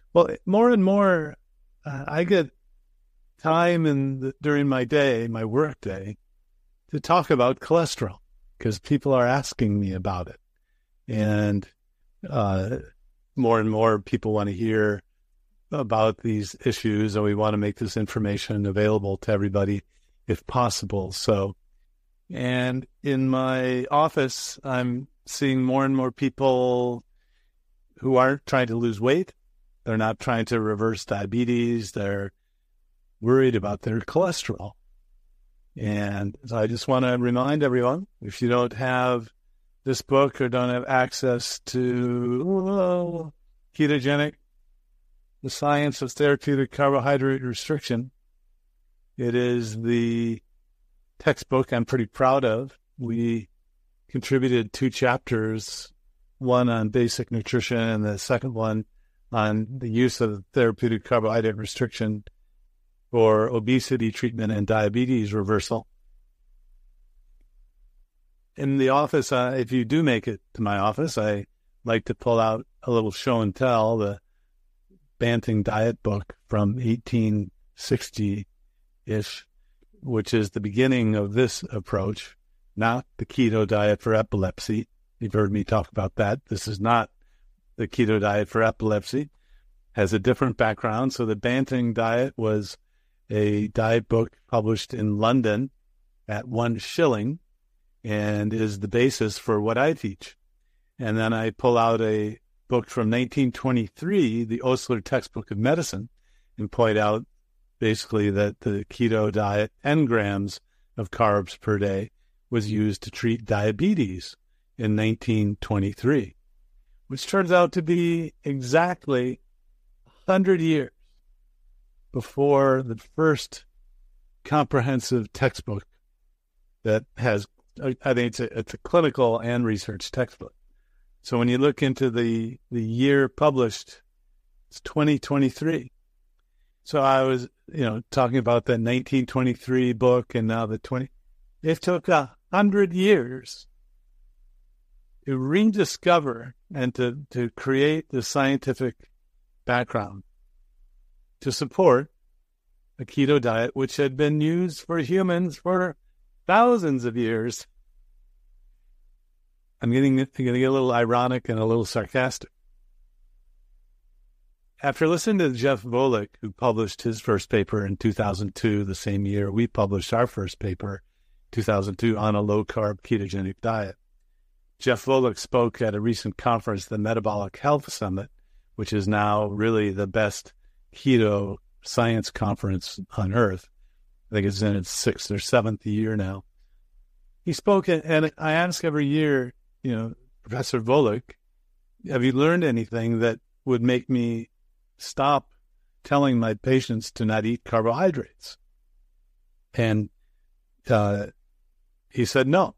Well, more and more, I get time during my day, my work day, to talk about cholesterol because people are asking me about it. And uh, more and more people want to hear about these issues, and we want to make this information available to everybody if possible. So, and in my office, I'm seeing more and more people who aren't trying to lose weight. They're not trying to reverse diabetes. They're worried about their cholesterol. And so I just want to remind everyone, if you don't have this book or don't have access to Ketogenic, The Science of Therapeutic Carbohydrate Restriction, it is the textbook I'm pretty proud of. We contributed 2 chapters, one on basic nutrition and the second one on the use of therapeutic carbohydrate restriction for obesity treatment and diabetes reversal. In the office, if you do make it to my office, I like to pull out a little show and tell, the Banting Diet book from 1860-ish, which is the beginning of this approach, not the keto diet for epilepsy. You've heard me talk about that. This is not the keto diet for epilepsy. Has a different background. So the Banting Diet was a diet book published in London at 1 shilling and is the basis for what I teach. And then I pull out a book from 1923, the Osler Textbook of Medicine, and point out basically that the keto diet, 10 grams of carbs per day, was used to treat diabetes in 1923, which turns out to be exactly 100 years before the first comprehensive textbook that has, I think it's a clinical and research textbook. So when you look into the year published, it's 2023. So I was, talking about the 1923 book and now the 20. It took 100 years to rediscover and to create the scientific background to support a keto diet, which had been used for humans for thousands of years. I'm going to get a little ironic and a little sarcastic. After listening to Jeff Volek, who published his first paper in 2002, the same year we published our first paper, 2002, on a low-carb ketogenic diet, Jeff Volek spoke at a recent conference, the Metabolic Health Summit, which is now really the best keto science conference on earth. I think it's in its 6th or 7th year now. He spoke, and I ask every year, Professor Volek, have you learned anything that would make me stop telling my patients to not eat carbohydrates? And he said no.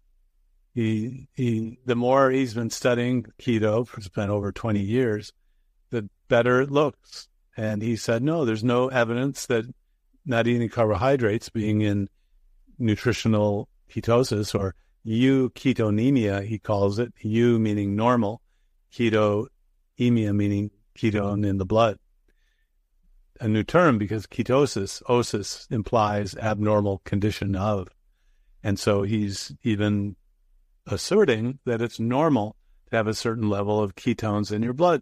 The more he's been studying keto, it's been over 20 years, the better it looks. And he said, no, there's no evidence that not eating carbohydrates, being in nutritional ketosis, or euketonemia, he calls it, eu meaning normal, ketoemia meaning ketone in the blood. A new term because ketosis, osis, implies abnormal condition of. And so he's even asserting that it's normal to have a certain level of ketones in your blood.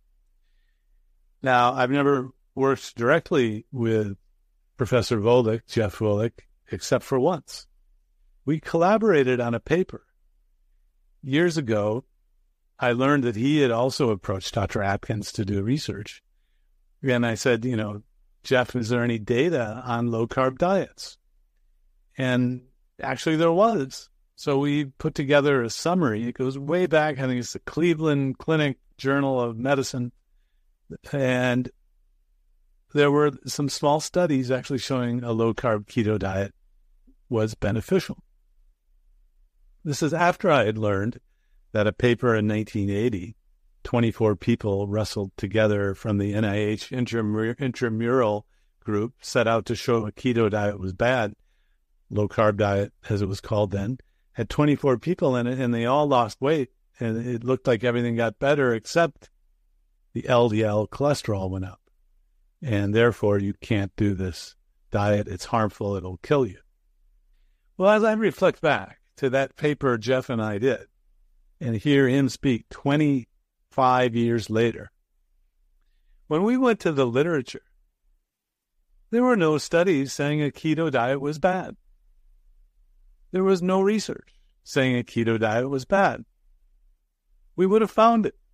Now, I've never worked directly with Professor Volek, Jeff Volek, except for once. We collaborated on a paper. Years ago, I learned that he had also approached Dr. Atkins to do research. And I said, Jeff, is there any data on low-carb diets? And actually there was. So we put together a summary. It goes way back. I think it's the Cleveland Clinic Journal of Medicine. And there were some small studies actually showing a low-carb keto diet was beneficial. This is after I had learned that a paper in 1980, 24 people wrestled together from the NIH intramural group set out to show a keto diet was bad, low-carb diet, as it was called then, had 24 people in it, and they all lost weight, and it looked like everything got better, except the LDL cholesterol went up. And therefore, you can't do this diet. It's harmful. It'll kill you. Well, as I reflect back to that paper Jeff and I did and hear him speak 25 years later, when we went to the literature, there were no studies saying a keto diet was bad. There was no research saying a keto diet was bad. We would have found it.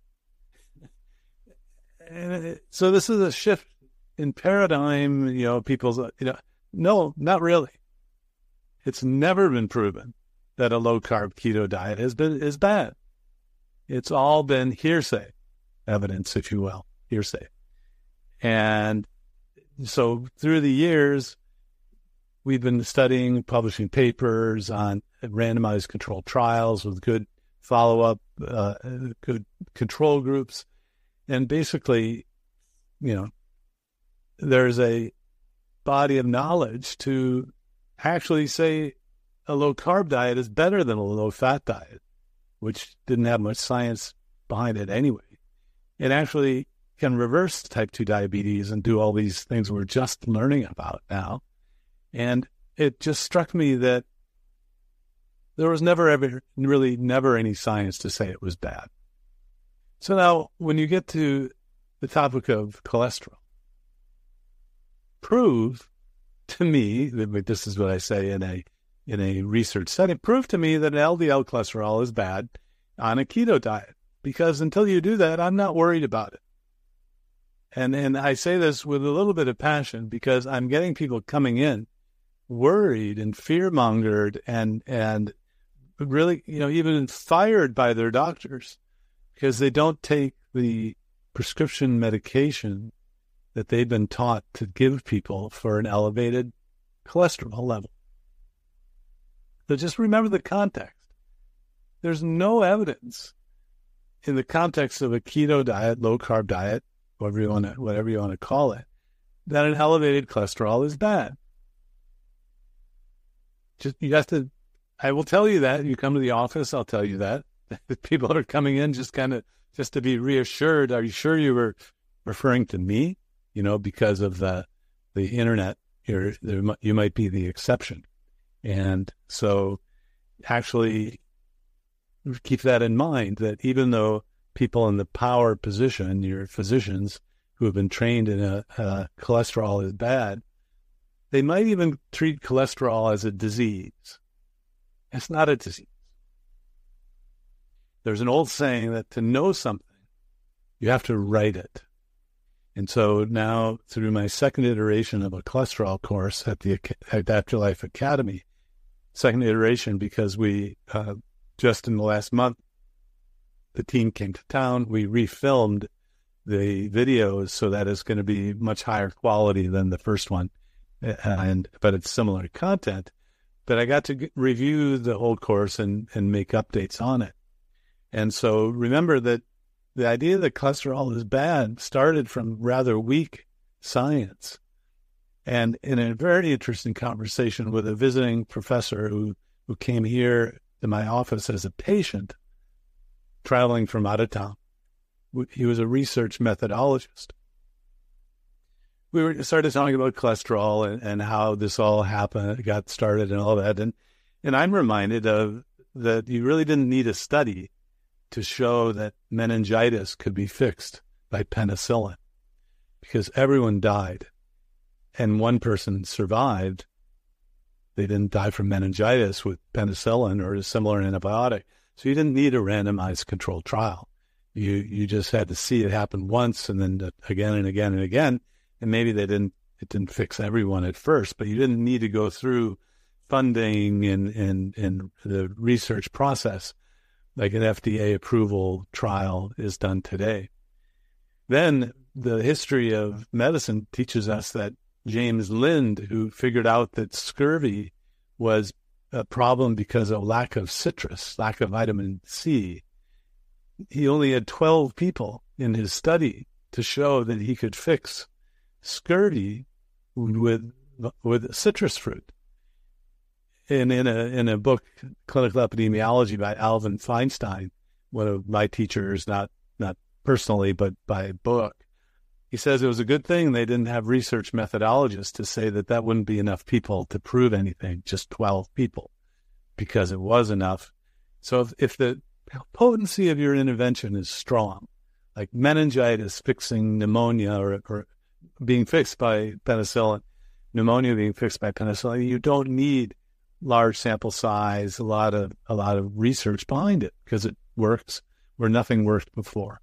And so this is a shift in paradigm, people's, no, not really. It's never been proven that a low-carb keto diet is bad. It's all been hearsay evidence, if you will, hearsay. And so through the years, we've been studying, publishing papers on randomized controlled trials with good follow-up, good control groups. And basically, there's a body of knowledge to actually say a low-carb diet is better than a low-fat diet, which didn't have much science behind it anyway. It actually can reverse type 2 diabetes and do all these things we're just learning about now. And it just struck me that there was never any science to say it was bad. So now when you get to the topic of cholesterol, prove to me, this is what I say in a research setting, prove to me that LDL cholesterol is bad on a keto diet, because until you do that, I'm not worried about it. And I say this with a little bit of passion because I'm getting people coming in worried and fear-mongered and really, even fired by their doctors because they don't take the prescription medication that they've been taught to give people for an elevated cholesterol level. So just remember the context. There's no evidence in the context of a keto diet, low-carb diet, whatever you want to call it, that an elevated cholesterol is bad. I will tell you that. You come to the office, I'll tell you that. People are coming in just to be reassured. Are you sure you were referring to me? Because of the internet, you might be the exception. And so actually keep that in mind, that even though people in the power position, your physicians who have been trained in a cholesterol is bad, they might even treat cholesterol as a disease. It's not a disease. There's an old saying that to know something, you have to write it. And so now, through my second iteration of a cholesterol course at the Afterlife Academy, second iteration because we, just in the last month, the team came to town, we refilmed the videos so that it's going to be much higher quality than the first one, but it's similar content. But I got to review the whole course and make updates on it. And so remember that the idea that cholesterol is bad started from rather weak science. And in a very interesting conversation with a visiting professor who came here to my office as a patient, traveling from out of town. He was a research methodologist. We started talking about cholesterol and how this all happened, got started and all that. And I'm reminded of that you really didn't need a study to show that meningitis could be fixed by penicillin, because everyone died and one person survived. They didn't die from meningitis with penicillin or a similar antibiotic. So you didn't need a randomized controlled trial. You just had to see it happen once and then again and again and again. And maybe it didn't fix everyone at first, but you didn't need to go through funding and the research process like an FDA approval trial is done today. Then the history of medicine teaches us that James Lind, who figured out that scurvy was a problem because of lack of citrus, lack of vitamin C, he only had 12 people in his study to show that he could fix scurvy with citrus fruit. And in a book, Clinical Epidemiology by Alvin Feinstein, one of my teachers, not personally, but by book. He says it was a good thing they didn't have research methodologists to say that wouldn't be enough people to prove anything, just 12 people, because it was enough. So if the potency of your intervention is strong, like meningitis fixing pneumonia or being fixed by penicillin, pneumonia being fixed by penicillin, you don't need large sample size, a lot of research behind it, because it works where nothing worked before.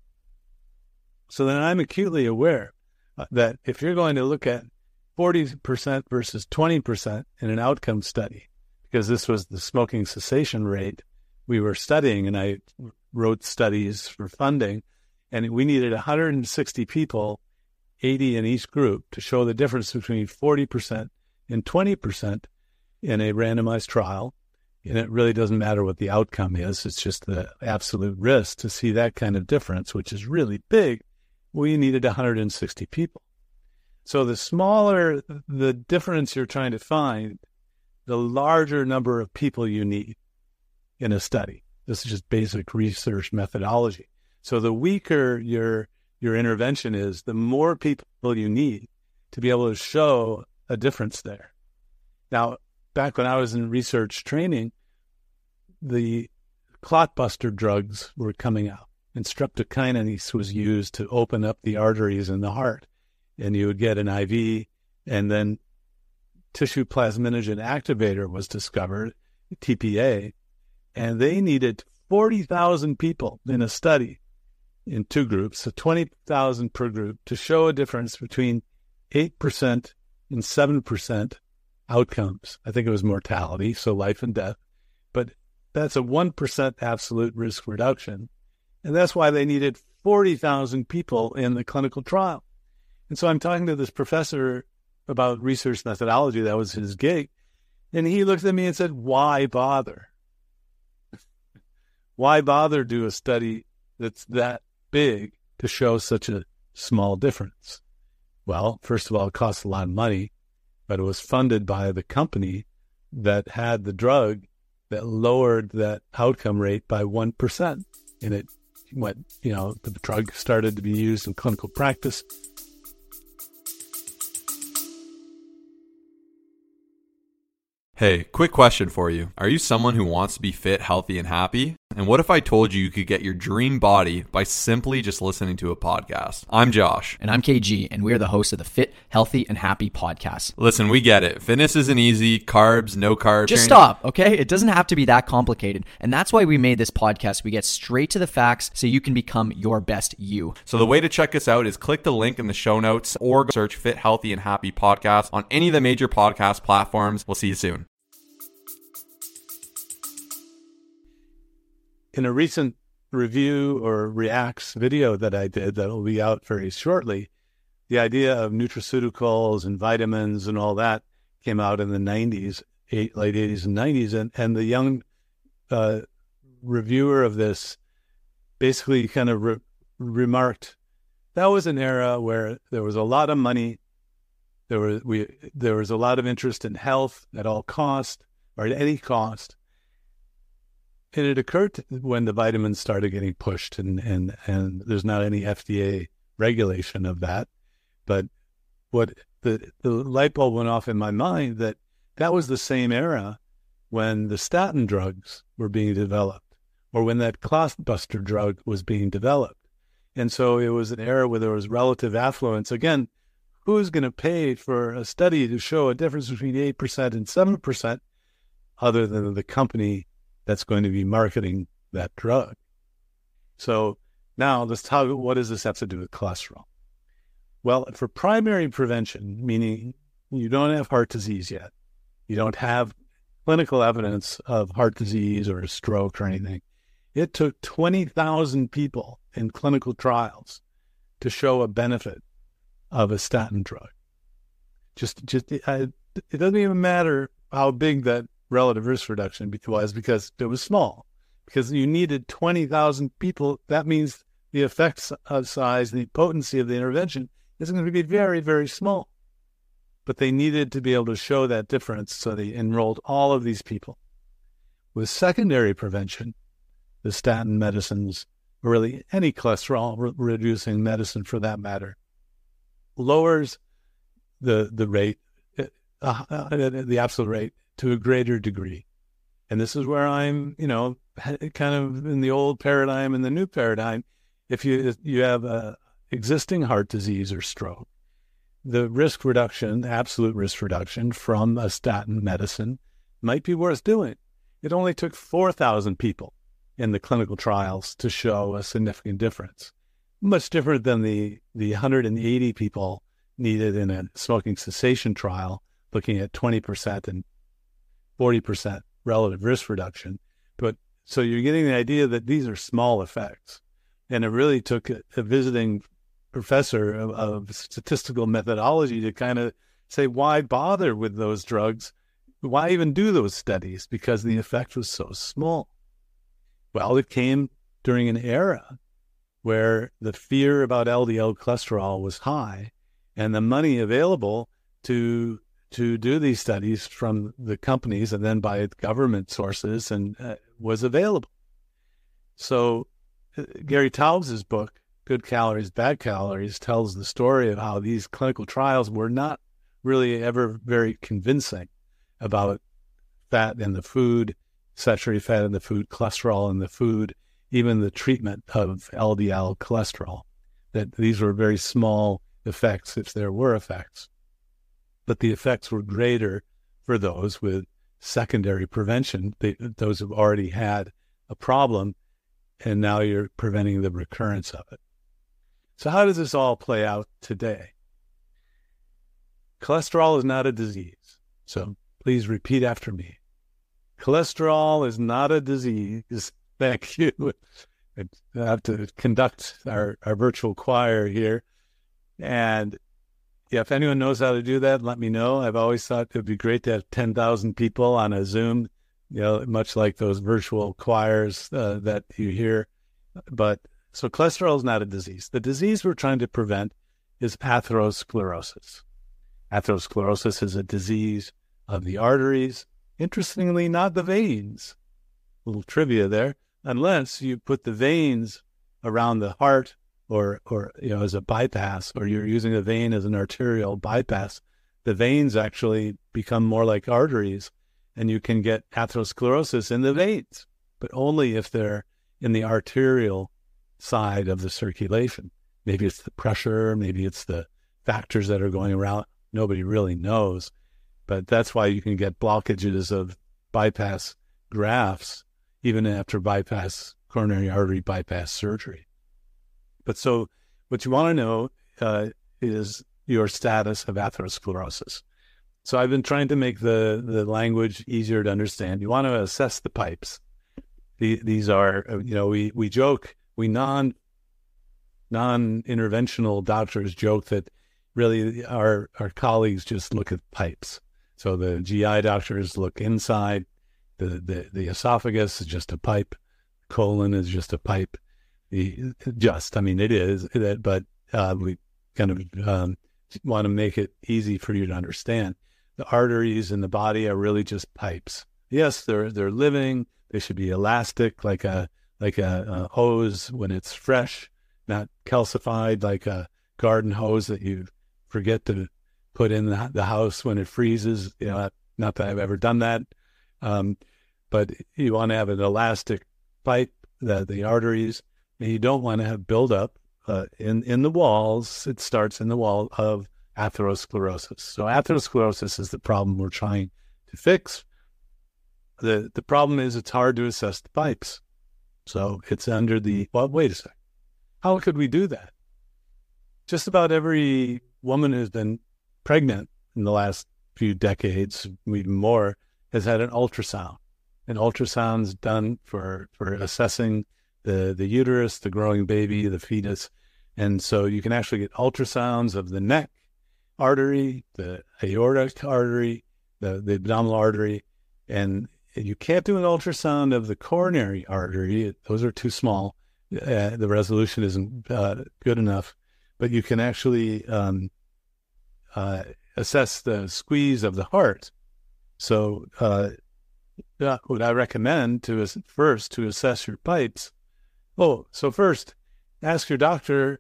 So then I'm acutely aware that if you're going to look at 40% versus 20% in an outcome study, because this was the smoking cessation rate we were studying, and I wrote studies for funding, and we needed 160 people, 80 in each group, to show the difference between 40% and 20% in a randomized trial. And it really doesn't matter what the outcome is. It's just the absolute risk to see that kind of difference, which is really big. We needed 160 people. So the smaller the difference you're trying to find, the larger number of people you need in a study. This is just basic research methodology. So the weaker your intervention is, the more people you need to be able to show a difference there. Now, back when I was in research training, the clotbuster drugs were coming out. And streptokinase was used to open up the arteries in the heart. And you would get an IV, and then tissue plasminogen activator was discovered, TPA, and they needed 40,000 people in a study in two groups, so 20,000 per group, to show a difference between 8% and 7% outcomes. I think it was mortality, so life and death. But that's a 1% absolute risk reduction. And that's why they needed 40,000 people in the clinical trial. And so I'm talking to this professor about research methodology. That was his gig. And he looked at me and said, why bother? Why bother do a study that's that big to show such a small difference? Well, first of all, it costs a lot of money, but it was funded by the company that had the drug that lowered that outcome rate by 1%. And it went, the drug started to be used in clinical practice. Hey, quick question for you. Are you someone who wants to be fit, healthy, and happy? And what if I told you could get your dream body by simply just listening to a podcast? I'm Josh. And I'm KG, and we're the hosts of the Fit, Healthy, and Happy podcast. Listen, we get it. Fitness isn't easy. Carbs, no carbs. Just stop, okay? It doesn't have to be that complicated. And that's why we made this podcast. We get straight to the facts so you can become your best you. So the way to check us out is click the link in the show notes or search Fit, Healthy, and Happy podcast on any of the major podcast platforms. We'll see you soon. In a recent review or reacts video that I did that will be out very shortly, the idea of nutraceuticals and vitamins and all that came out in the 90s, late 80s and 90s. And the young reviewer of this basically kind of remarked, that was an era where there was a lot of money. There was a lot of interest in health at all cost or at any cost. And it occurred when the vitamins started getting pushed, and there's not any FDA regulation of that. But what the light bulb went off in my mind that was the same era when the statin drugs were being developed, or when that clotbuster drug was being developed. And so it was an era where there was relative affluence. Again, who's going to pay for a study to show a difference between 8% and 7% other than the company that's going to be marketing that drug? So now let's talk, what does this have to do with cholesterol? Well, for primary prevention, meaning you don't have heart disease yet, you don't have clinical evidence of heart disease or a stroke or anything, it took 20,000 people in clinical trials to show a benefit of a statin drug. It doesn't even matter how big that relative risk reduction was, because it was small, because you needed 20,000 people. That means the effect size, the potency of the intervention is going to be very, very small. But they needed to be able to show that difference, so they enrolled all of these people. With secondary prevention, the statin medicines or really any cholesterol reducing medicine for that matter, lowers the rate, the absolute rate to a greater degree. And this is where I'm, kind of in the old paradigm and the new paradigm. If you have a existing heart disease or stroke, the risk reduction, absolute risk reduction from a statin medicine might be worth doing. It only took 4,000 people in the clinical trials to show a significant difference. Much different than the 180 people needed in a smoking cessation trial, looking at 20% and 40% relative risk reduction. But so you're getting the idea that these are small effects. And it really took a visiting professor of statistical methodology to kind of say, why bother with those drugs? Why even do those studies? Because the effect was so small. Well, it came during an era where the fear about LDL cholesterol was high, and the money available to do these studies from the companies and then by government sources and was available. So Gary Taubes' book, Good Calories, Bad Calories, tells the story of how these clinical trials were not really ever very convincing about fat in the food, saturated fat in the food, cholesterol in the food, even the treatment of LDL cholesterol, that these were very small effects if there were effects. But the effects were greater for those with secondary prevention, those who've already had a problem, and now you're preventing the recurrence of it. So how does this all play out today? Cholesterol is not a disease. So please repeat after me. Cholesterol is not a disease. Thank you. I have to conduct our virtual choir here. And yeah, if anyone knows how to do that, let me know. I've always thought it would be great to have 10,000 people on a Zoom, much like those virtual choirs that you hear. But so cholesterol is not a disease. The disease we're trying to prevent is atherosclerosis. Atherosclerosis is a disease of the arteries. Interestingly, not the veins. A little trivia there. Unless you put the veins around the heart or as a bypass, or you're using a vein as an arterial bypass, the veins actually become more like arteries, and you can get atherosclerosis in the veins, but only if they're in the arterial side of the circulation. Maybe it's the pressure, maybe it's the factors that are going around. Nobody really knows. But that's why you can get blockages of bypass grafts even after coronary artery bypass surgery. But so what you want to know is your status of atherosclerosis. So I've been trying to make the language easier to understand. You want to assess the pipes. These are, we joke, we non-interventional doctors joke that really our colleagues just look at pipes. So the GI doctors look inside. The esophagus is just a pipe. Colon is just a pipe. It is, but we kind of want to make it easy for you to understand. The arteries in the body are really just pipes. Yes, they're living. They should be elastic, like a hose when it's fresh, not calcified like a garden hose that you forget to put in the house when it freezes. Not that I've ever done that, but you want to have an elastic pipe, the arteries. And you don't want to have buildup in the walls. It starts in the wall of atherosclerosis. So atherosclerosis is the problem we're trying to fix. The problem is it's hard to assess the pipes. So it's under wait a second. How could we do that? Just about every woman who's been pregnant in the last few decades, even more, has had an ultrasound. An ultrasound's done for assessing the uterus, the growing baby, the fetus. And so you can actually get ultrasounds of the neck artery, the aortic artery, the abdominal artery, and you can't do an ultrasound of the coronary artery. Those are too small. The resolution isn't good enough, but you can actually assess the squeeze of the heart. So what I recommend first to assess your pipes, Oh, so first, ask your doctor,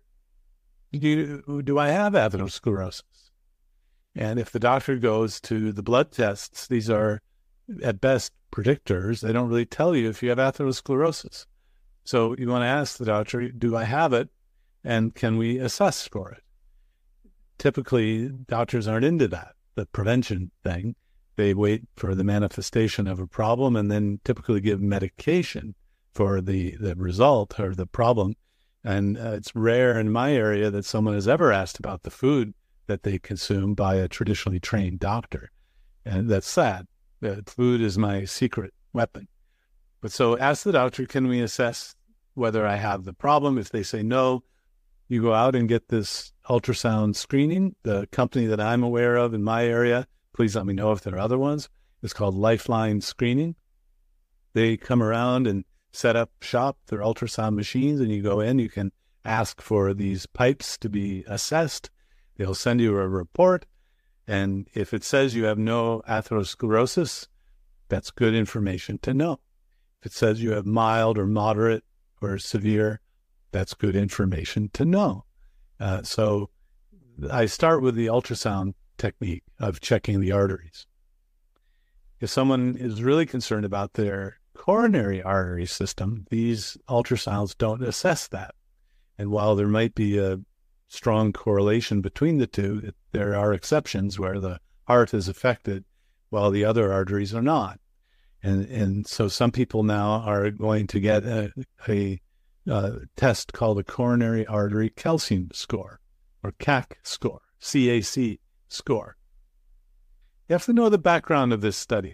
do I have atherosclerosis? And if the doctor goes to the blood tests, these are at best predictors. They don't really tell you if you have atherosclerosis. So you want to ask the doctor, do I have it? And can we assess for it? Typically, doctors aren't into that, the prevention thing. They wait for the manifestation of a problem and then typically give medication for the result or the problem. And it's rare in my area that someone has ever asked about the food that they consume by a traditionally trained doctor. And that's sad. Food is my secret weapon. But so ask the doctor, can we assess whether I have the problem? If they say no, you go out and get this ultrasound screening. The company that I'm aware of in my area, please let me know if there are other ones, it's called Lifeline Screening. They come around and set up shop, their ultrasound machines, and you go in, you can ask for these pipes to be assessed. They'll send you a report. And if it says you have no atherosclerosis, that's good information to know. If it says you have mild or moderate or severe, that's good information to know. So I start with the ultrasound technique of checking the arteries. If someone is really concerned about their coronary artery system, these ultrasounds don't assess that. And while there might be a strong correlation between the two, there are exceptions where the heart is affected while the other arteries are not. And so some people now are going to get a test called a coronary artery calcium score, or CAC score, CAC score. You have to know the background of this study.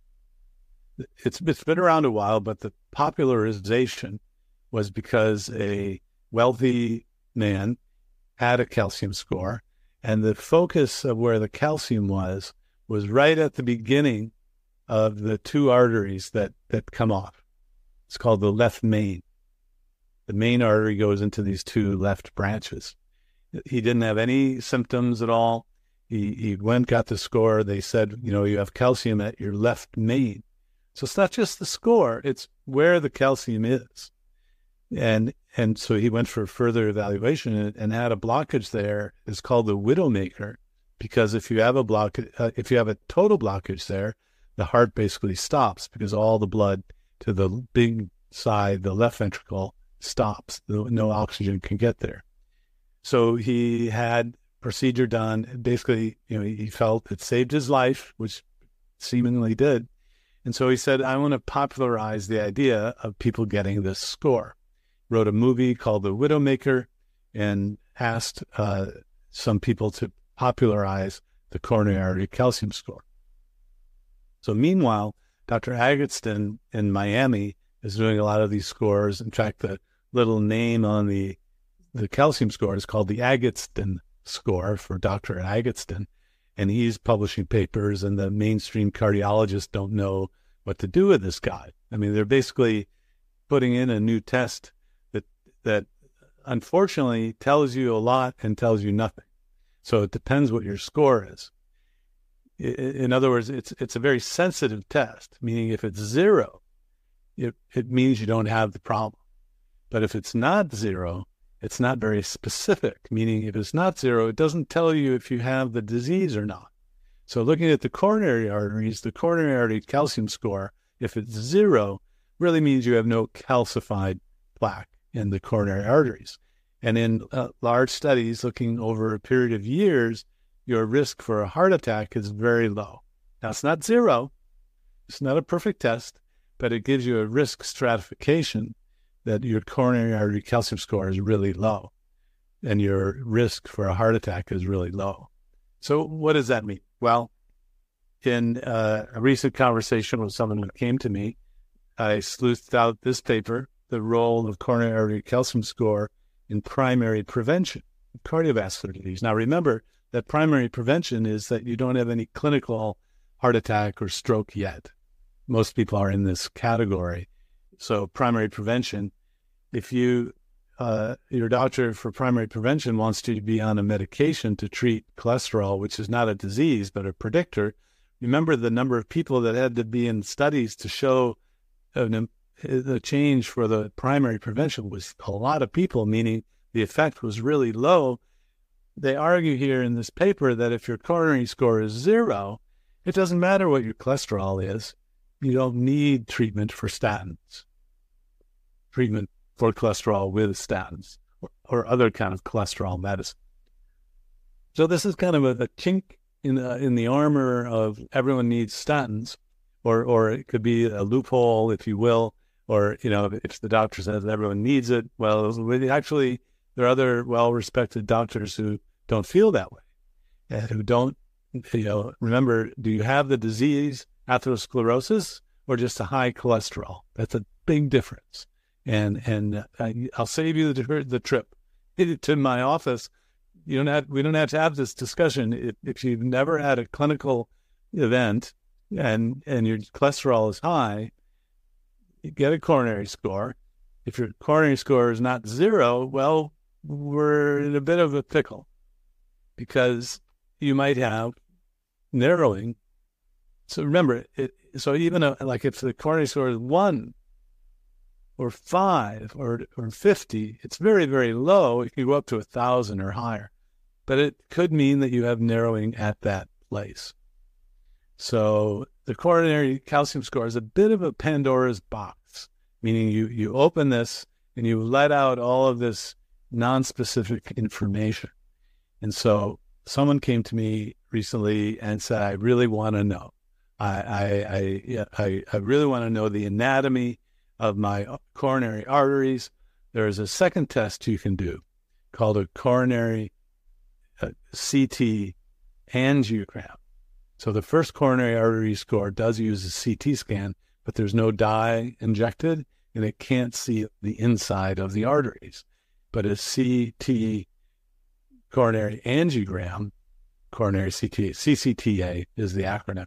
It's been around a while, but the popularization was because a wealthy man had a calcium score, and the focus of where the calcium was right at the beginning of the two arteries that come off. It's called the left main. The main artery goes into these two left branches. He didn't have any symptoms at all. He went, got the score. They said, you have calcium at your left main. So it's not just the score, it's where the calcium is. And so he went for further evaluation and had a blockage there. It's called the widowmaker, because if you have a total blockage there, the heart basically stops because all the blood to the big side, the left ventricle, stops. No oxygen can get there. So he had procedure done. Basically, he felt it saved his life, which seemingly did. And so he said, I want to popularize the idea of people getting this score. Wrote a movie called The Widowmaker and asked some people to popularize the coronary artery calcium score. So meanwhile, Dr. Agatston in Miami is doing a lot of these scores. In fact, the little name on the calcium score is called the Agatston score for Dr. Agatston. And he's publishing papers, and the mainstream cardiologists don't know what to do with this guy. I mean, they're basically putting in a new test that unfortunately tells you a lot and tells you nothing. So it depends what your score is. In other words, it's a very sensitive test, meaning if it's 0, it means you don't have the problem. But if it's not 0, it's not very specific, meaning if it's not 0, it doesn't tell you if you have the disease or not. So looking at the coronary arteries, the coronary artery calcium score, if it's 0, really means you have no calcified plaque in the coronary arteries. And in large studies looking over a period of years, your risk for a heart attack is very low. Now, it's not 0. It's not a perfect test, but it gives you a risk stratification that your coronary artery calcium score is really low and your risk for a heart attack is really low. So what does that mean? Well, in a recent conversation with someone who came to me, I sleuthed out this paper, The Role of Coronary Artery Calcium Score in Primary Prevention of Cardiovascular Disease. Now, remember that primary prevention is that you don't have any clinical heart attack or stroke yet. Most people are in this category. So primary prevention, if your doctor for primary prevention wants you to be on a medication to treat cholesterol, which is not a disease, but a predictor, remember the number of people that had to be in studies to show an the change for the primary prevention was a lot of people, meaning the effect was really low. They argue here in this paper that if your coronary score is 0, it doesn't matter what your cholesterol is. You don't need treatment for statins, treatment for cholesterol with statins or other kind of cholesterol medicine. So this is kind of a chink in the armor of everyone needs statins, or it could be a loophole, if you will, or, if the doctor says everyone needs it, well, actually, there are other well-respected doctors who don't feel that way, and who don't, remember, do you have the disease, atherosclerosis, or just a high cholesterol? That's a big difference. And I'll save you the trip to my office. We don't have to have this discussion. If you've never had a clinical event and your cholesterol is high, you get a coronary score. If your coronary score is not 0, well, we're in a bit of a pickle, because you might have narrowing. So remember, so even if the coronary score is 1 or 5 or 50, it's very, very low. It can go up to 1,000 or higher, but it could mean that you have narrowing at that place. So the coronary calcium score is a bit of a Pandora's box, meaning you open this and you let out all of this non-specific information. And so someone came to me recently and said, I really want to know. I really want to know the anatomy of my coronary arteries. There is a second test you can do called a coronary CT angiogram. So the first coronary artery score does use a CT scan, but there's no dye injected, and it can't see the inside of the arteries. But a CT coronary angiogram, coronary CT, CCTA is the acronym.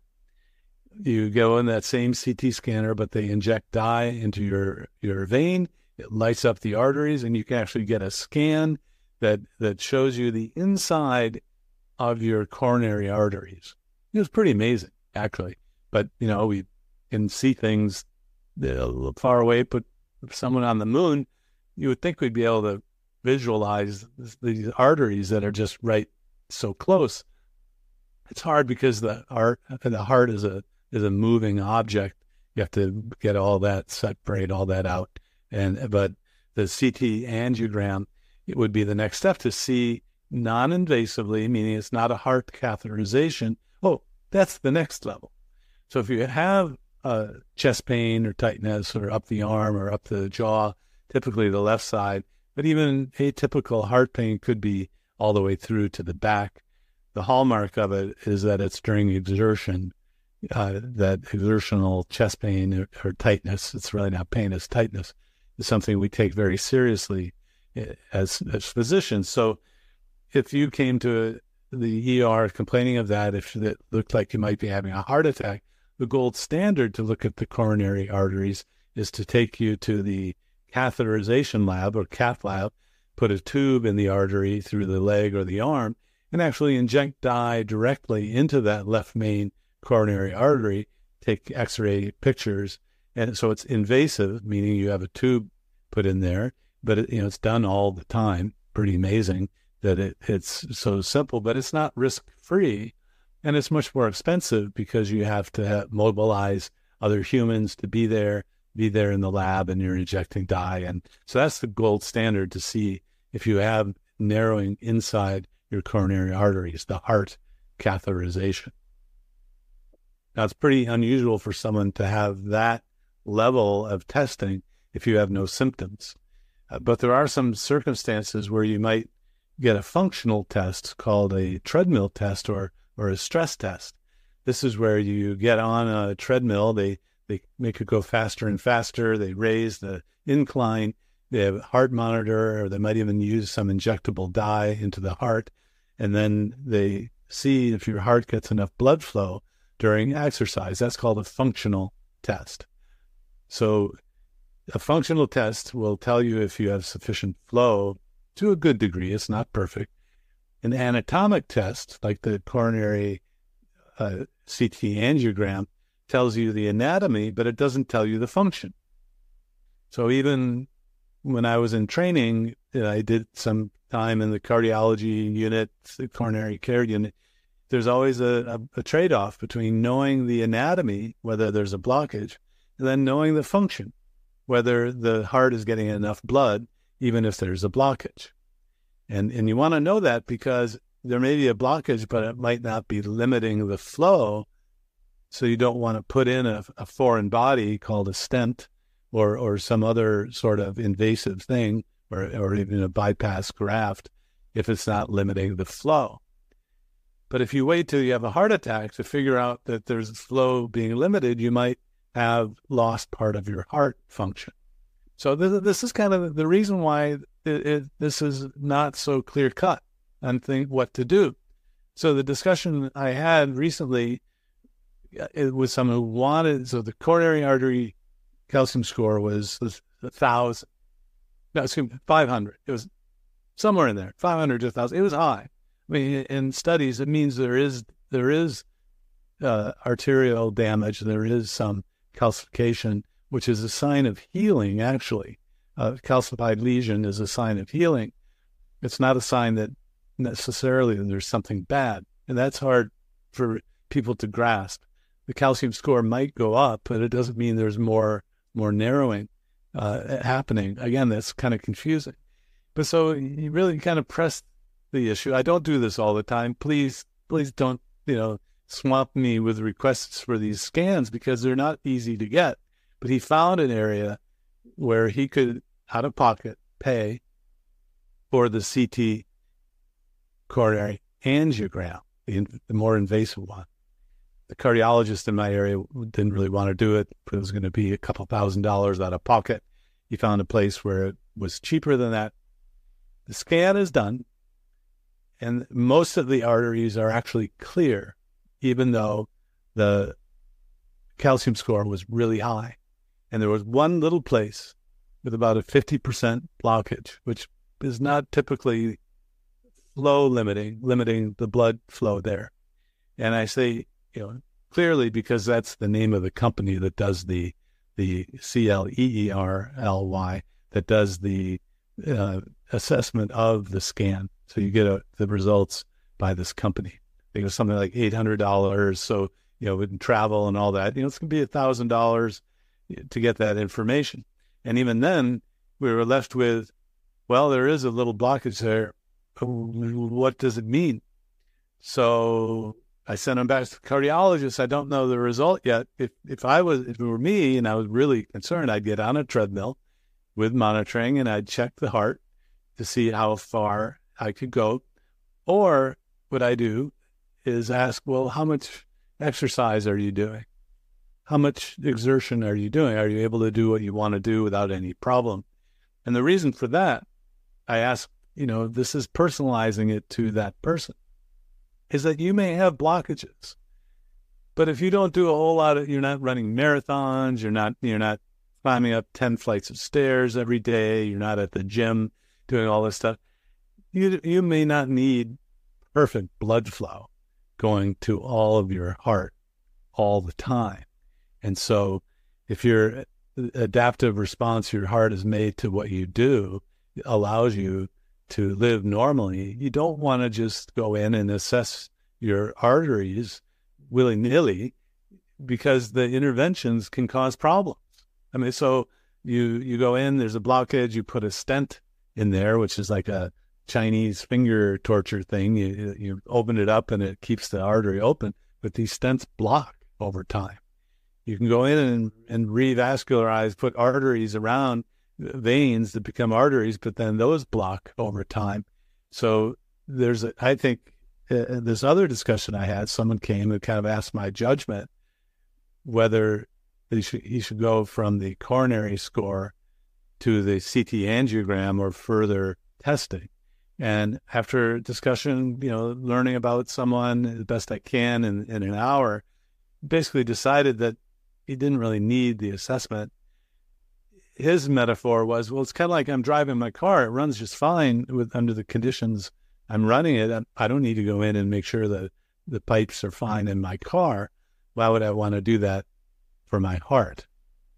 You go in that same CT scanner, but they inject dye into your vein. It lights up the arteries, and you can actually get a scan that shows you the inside of your coronary arteries. It was pretty amazing, actually. But, we can see things a little far away. But if someone on the moon, you would think we'd be able to visualize these arteries that are just right so close. It's hard because the heart is a moving object. You have to get all that, separate all that out. But the CT angiogram, it would be the next step to see non-invasively, meaning it's not a heart catheterization. Oh, that's the next level. So if you have chest pain or tightness or up the arm or up the jaw, typically the left side, but even atypical heart pain could be all the way through to the back. The hallmark of it is that it's during exertion, that exertional chest pain or tightness, it's really not pain, it's tightness, is something we take very seriously as physicians. So if you came to the ER complaining of that, if it looked like you might be having a heart attack, the gold standard to look at the coronary arteries is to take you to the catheterization lab or cath lab, put a tube in the artery through the leg or the arm, and actually inject dye directly into that left main coronary artery, take X-ray pictures. And so it's invasive, meaning you have a tube put in there, but it's done all the time. Pretty amazing that it's so simple, but it's not risk-free, and it's much more expensive because you have to mobilize other humans to be there in the lab, and you're injecting dye. And so that's the gold standard to see if you have narrowing inside your coronary arteries, the heart catheterization. Now, it's pretty unusual for someone to have that level of testing if you have no symptoms. But there are some circumstances where you might get a functional test called a treadmill test or a stress test. This is where you get on a treadmill. They make it go faster and faster. They raise the incline. They have a heart monitor, or they might even use some injectable dye into the heart. And then they see if your heart gets enough blood flow during exercise. That's called a functional test. So a functional test will tell you if you have sufficient flow to a good degree. It's not perfect. An anatomic test, like the coronary CT angiogram, tells you the anatomy, but it doesn't tell you the function. So even when I was in training, I did some time in the cardiology unit, the coronary care unit. There's always a trade-off between knowing the anatomy, whether there's a blockage, and then knowing the function, whether the heart is getting enough blood, even if there's a blockage. And you want to know that because there may be a blockage, but it might not be limiting the flow. So you don't want to put in a foreign body called a stent or some other sort of invasive thing or even a bypass graft if it's not limiting the flow. But if you wait till you have a heart attack to figure out that there's flow being limited, you might have lost part of your heart function. So this is kind of the reason why this is not so clear cut on what to do. So the discussion I had recently with someone who wanted, so the coronary artery calcium score was 1,000. No, excuse me, 500. It was somewhere in there, 500 to 1,000. It was high. I mean, in studies, it means there is arterial damage. There is some calcification, which is a sign of healing, actually. Calcified lesion is a sign of healing. It's not a sign that necessarily there's something bad. And that's hard for people to grasp. The calcium score might go up, but it doesn't mean there's more narrowing happening. Again, that's kind of confusing. But so you really kind of pressed the issue. I don't do this all the time. Please don't, swamp me with requests for these scans because they're not easy to get. But he found an area where he could, out of pocket, pay for the CT coronary angiogram, the more invasive one. The cardiologist in my area didn't really want to do it. It was going to be a couple $1,000s out of pocket. He found a place where it was cheaper than that. The scan is done, and most of the arteries are actually clear, even though the calcium score was really high. And there was one little place with about a 50% blockage, which is not typically flow limiting the blood flow there. And I say, clearly because that's the name of the company that does the CLEERLY, that does the assessment of the scan. So you get the results by this company. I think it was something like $800. So, with travel and all that, it's going to be $1,000 to get that information. And even then, we were left with, well, there is a little blockage there. What does it mean? So I sent him back to the cardiologist. I don't know the result yet. If it were me and I was really concerned, I'd get on a treadmill with monitoring and I'd check the heart to see how far I could go. Or what I do is ask, well, how much exercise are you doing? How much exertion are you doing? Are you able to do what you want to do without any problem? And the reason for that, I ask, this is personalizing it to that person, is that you may have blockages. But if you don't do a whole lot of, you're not running marathons, you're not climbing up 10 flights of stairs every day, you're not at the gym doing all this stuff, you may not need perfect blood flow going to all of your heart all the time. And so if your adaptive response, your heart is made to what you do, it allows you to live normally. You don't want to just go in and assess your arteries willy-nilly because the interventions can cause problems. I mean, so you go in, there's a blockage, you put a stent in there, which is like a Chinese finger torture thing. You open it up and it keeps the artery open, but these stents block over time. You can go in and revascularize, put arteries around veins that become arteries, but then those block over time. So there's, I think, this other discussion I had, someone came and kind of asked my judgment whether he should go from the coronary score to the CT angiogram or further testing. And after discussion, learning about someone the best I can in an hour, basically decided that he didn't really need the assessment. His metaphor was, well, it's kind of like I'm driving my car. It runs just fine under the conditions I'm running it. I don't need to go in and make sure that the pipes are fine in my car. Why would I want to do that for my heart?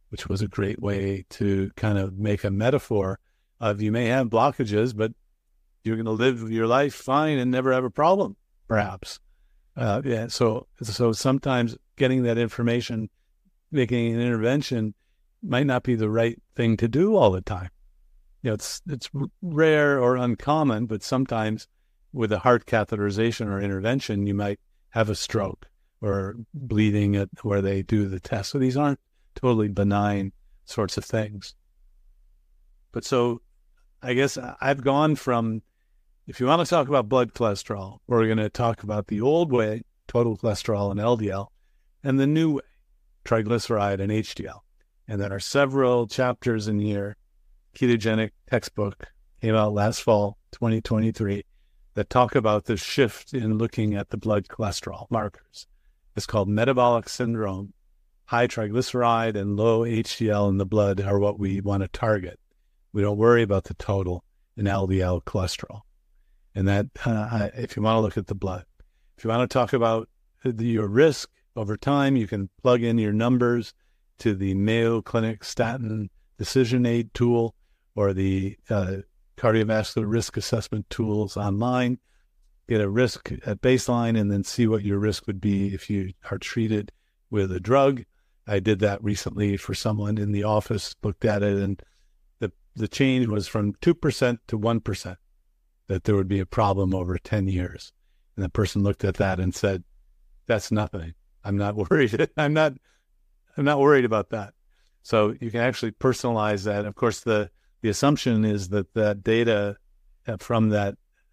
which was a great way to kind of make a metaphor of you may have blockages, but you're going to live your life fine and never have a problem, perhaps. So sometimes getting that information, making an intervention might not be the right thing to do all the time. It's rare or uncommon, but sometimes with a heart catheterization or intervention, you might have a stroke or bleeding at where they do the test. So these aren't totally benign sorts of things. But so I guess I've gone from, if you want to talk about blood cholesterol, we're going to talk about the old way, total cholesterol and LDL, and the new way, triglyceride and HDL. And there are several chapters in here. Ketogenic textbook came out last fall, 2023, that talk about the shift in looking at the blood cholesterol markers. It's called metabolic syndrome. High triglyceride and low HDL in the blood are what we want to target. We don't worry about the total and LDL cholesterol. And that, if you want to look at the blood, if you want to talk about your risk over time, you can plug in your numbers to the Mayo Clinic statin decision aid tool or the cardiovascular risk assessment tools online. Get a risk at baseline and then see what your risk would be if you are treated with a drug. I did that recently for someone in the office, looked at it, and the change was from 2% to 1%, that there would be a problem over 10 years. And the person looked at that and said, that's nothing. I'm not worried. I'm not worried about that. So you can actually personalize that. Of course, the assumption is that that data from that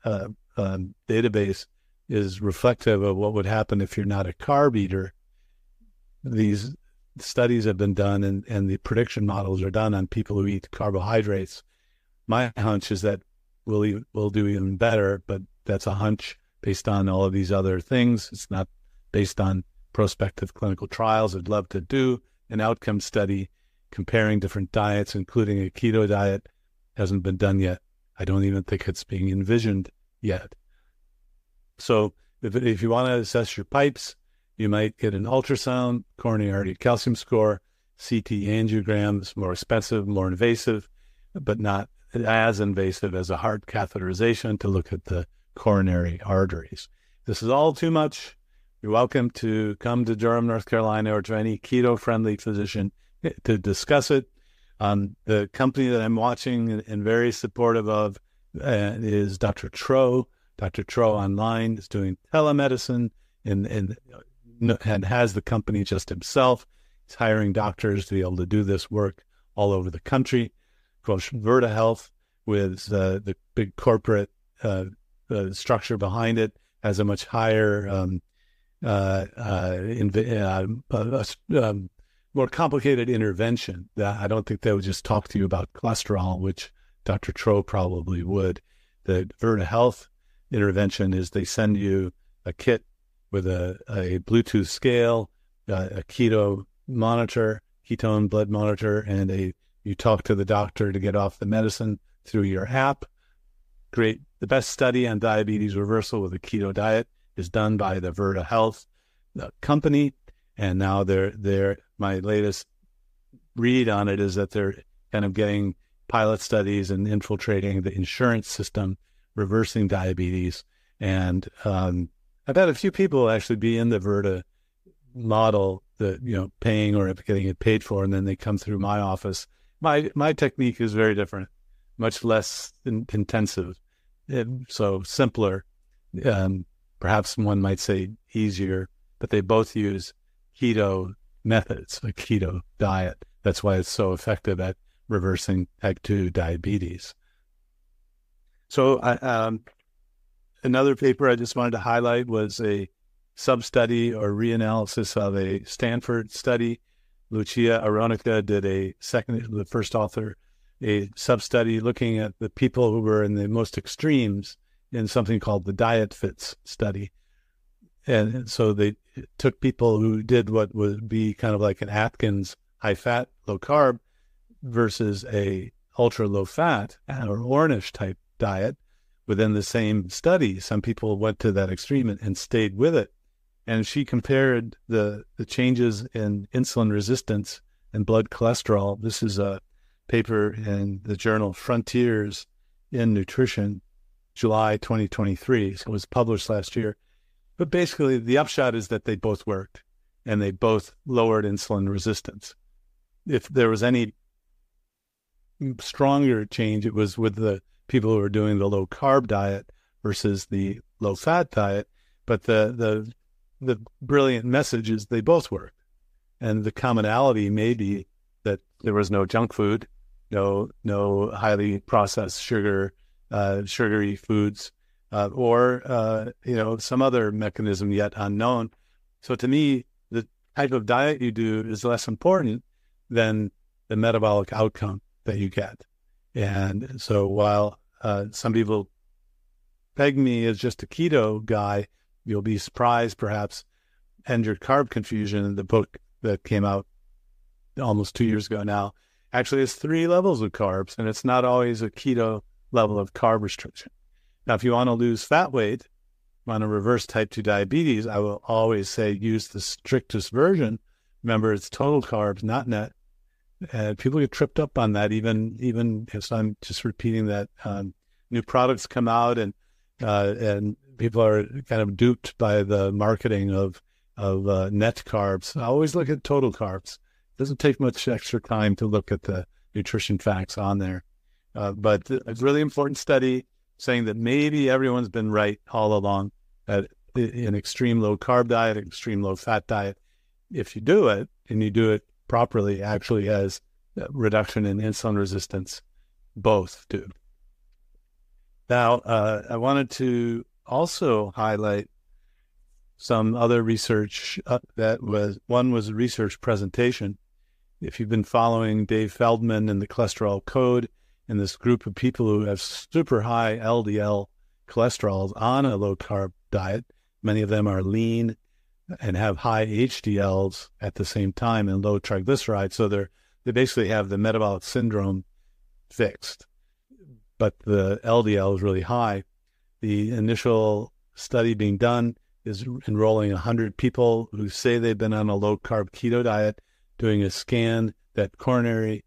database is reflective of what would happen if you're not a carb eater. These studies have been done and the prediction models are done on people who eat carbohydrates. My hunch is that we'll do even better, but that's a hunch based on all of these other things. It's not based on prospective clinical trials. I'd love to do an outcome study comparing different diets, including a keto diet. Hasn't been done yet. I don't even think it's being envisioned yet. So if you want to assess your pipes, you might get an ultrasound, coronary artery calcium score, CT angiograms, more expensive, more invasive, but not as invasive as a heart catheterization to look at the coronary arteries. This is all too much. You're welcome to come to Durham, North Carolina, or to any keto-friendly physician to discuss it. The company that I'm watching and very supportive of is Dr. Tro. Dr. Tro online is doing telemedicine and has the company just himself. He's hiring doctors to be able to do this work all over the country. Of course, Virta Health, with the big corporate structure behind it, has a much higher, more complicated intervention. I don't think they would just talk to you about cholesterol, which Dr. Tro probably would. The Virta Health intervention is they send you a kit with a Bluetooth scale, a keto monitor, ketone blood monitor, and you talk to the doctor to get off the medicine through your app. Great. The best study on diabetes reversal with a keto diet is done by the Virta Health company. And now my latest read on it is that they're kind of getting pilot studies and infiltrating the insurance system, reversing diabetes. And I've had a few people actually be in the Virta model, paying or getting it paid for, and then they come through my office. My technique is very different, much less intensive, so simpler. Perhaps one might say easier, but they both use keto methods, a keto diet. That's why it's so effective at reversing type 2 diabetes. So another paper I just wanted to highlight was a sub-study or reanalysis of a Stanford study. Lucia Aronica did the first author, a sub-study looking at the people who were in the most extremes in something called the Diet Fits study. And so they took people who did what would be kind of like an Atkins high-fat, low-carb versus a ultra-low-fat or Ornish type diet within the same study. Some people went to that extreme and stayed with it. And she compared the changes in insulin resistance and blood cholesterol. This is a paper in the journal Frontiers in Nutrition, July 2023. So it was published last year. But basically, the upshot is that they both worked, and they both lowered insulin resistance. If there was any stronger change, it was with the people who were doing the low-carb diet versus the low-fat diet. But the brilliant message is they both worked. And the commonality may be that there was no junk food, no highly processed sugary foods, or some other mechanism yet unknown. So to me, the type of diet you do is less important than the metabolic outcome that you get. And so while some people peg me as just a keto guy, you'll be surprised perhaps. End Your Carb Confusion, the book that came out almost 2 years ago now, actually has 3 levels of carbs, and it's not always a keto level of carb restriction. Now, if you want to lose fat weight, want to reverse type 2 diabetes, I will always say use the strictest version. Remember, it's total carbs, not net. And people get tripped up on that, even as I'm just repeating that. New products come out, and people are kind of duped by the marketing of net carbs. I always look at total carbs. It doesn't take much extra time to look at the nutrition facts on there. But it's a really important study saying that maybe everyone's been right all along, that an extreme low carb diet, an extreme low fat diet, if you do it and you do it properly, actually has reduction in insulin resistance. Both do. Now, I wanted to also highlight some other research one was a research presentation. If you've been following Dave Feldman and the Cholesterol Code and this group of people who have super high LDL cholesterols on a low carb diet, many of them are lean and have high HDLs at the same time and low triglycerides. So they basically have the metabolic syndrome fixed, but the LDL is really high. The initial study being done is enrolling 100 people who say they've been on a low-carb keto diet, doing a scan, that coronary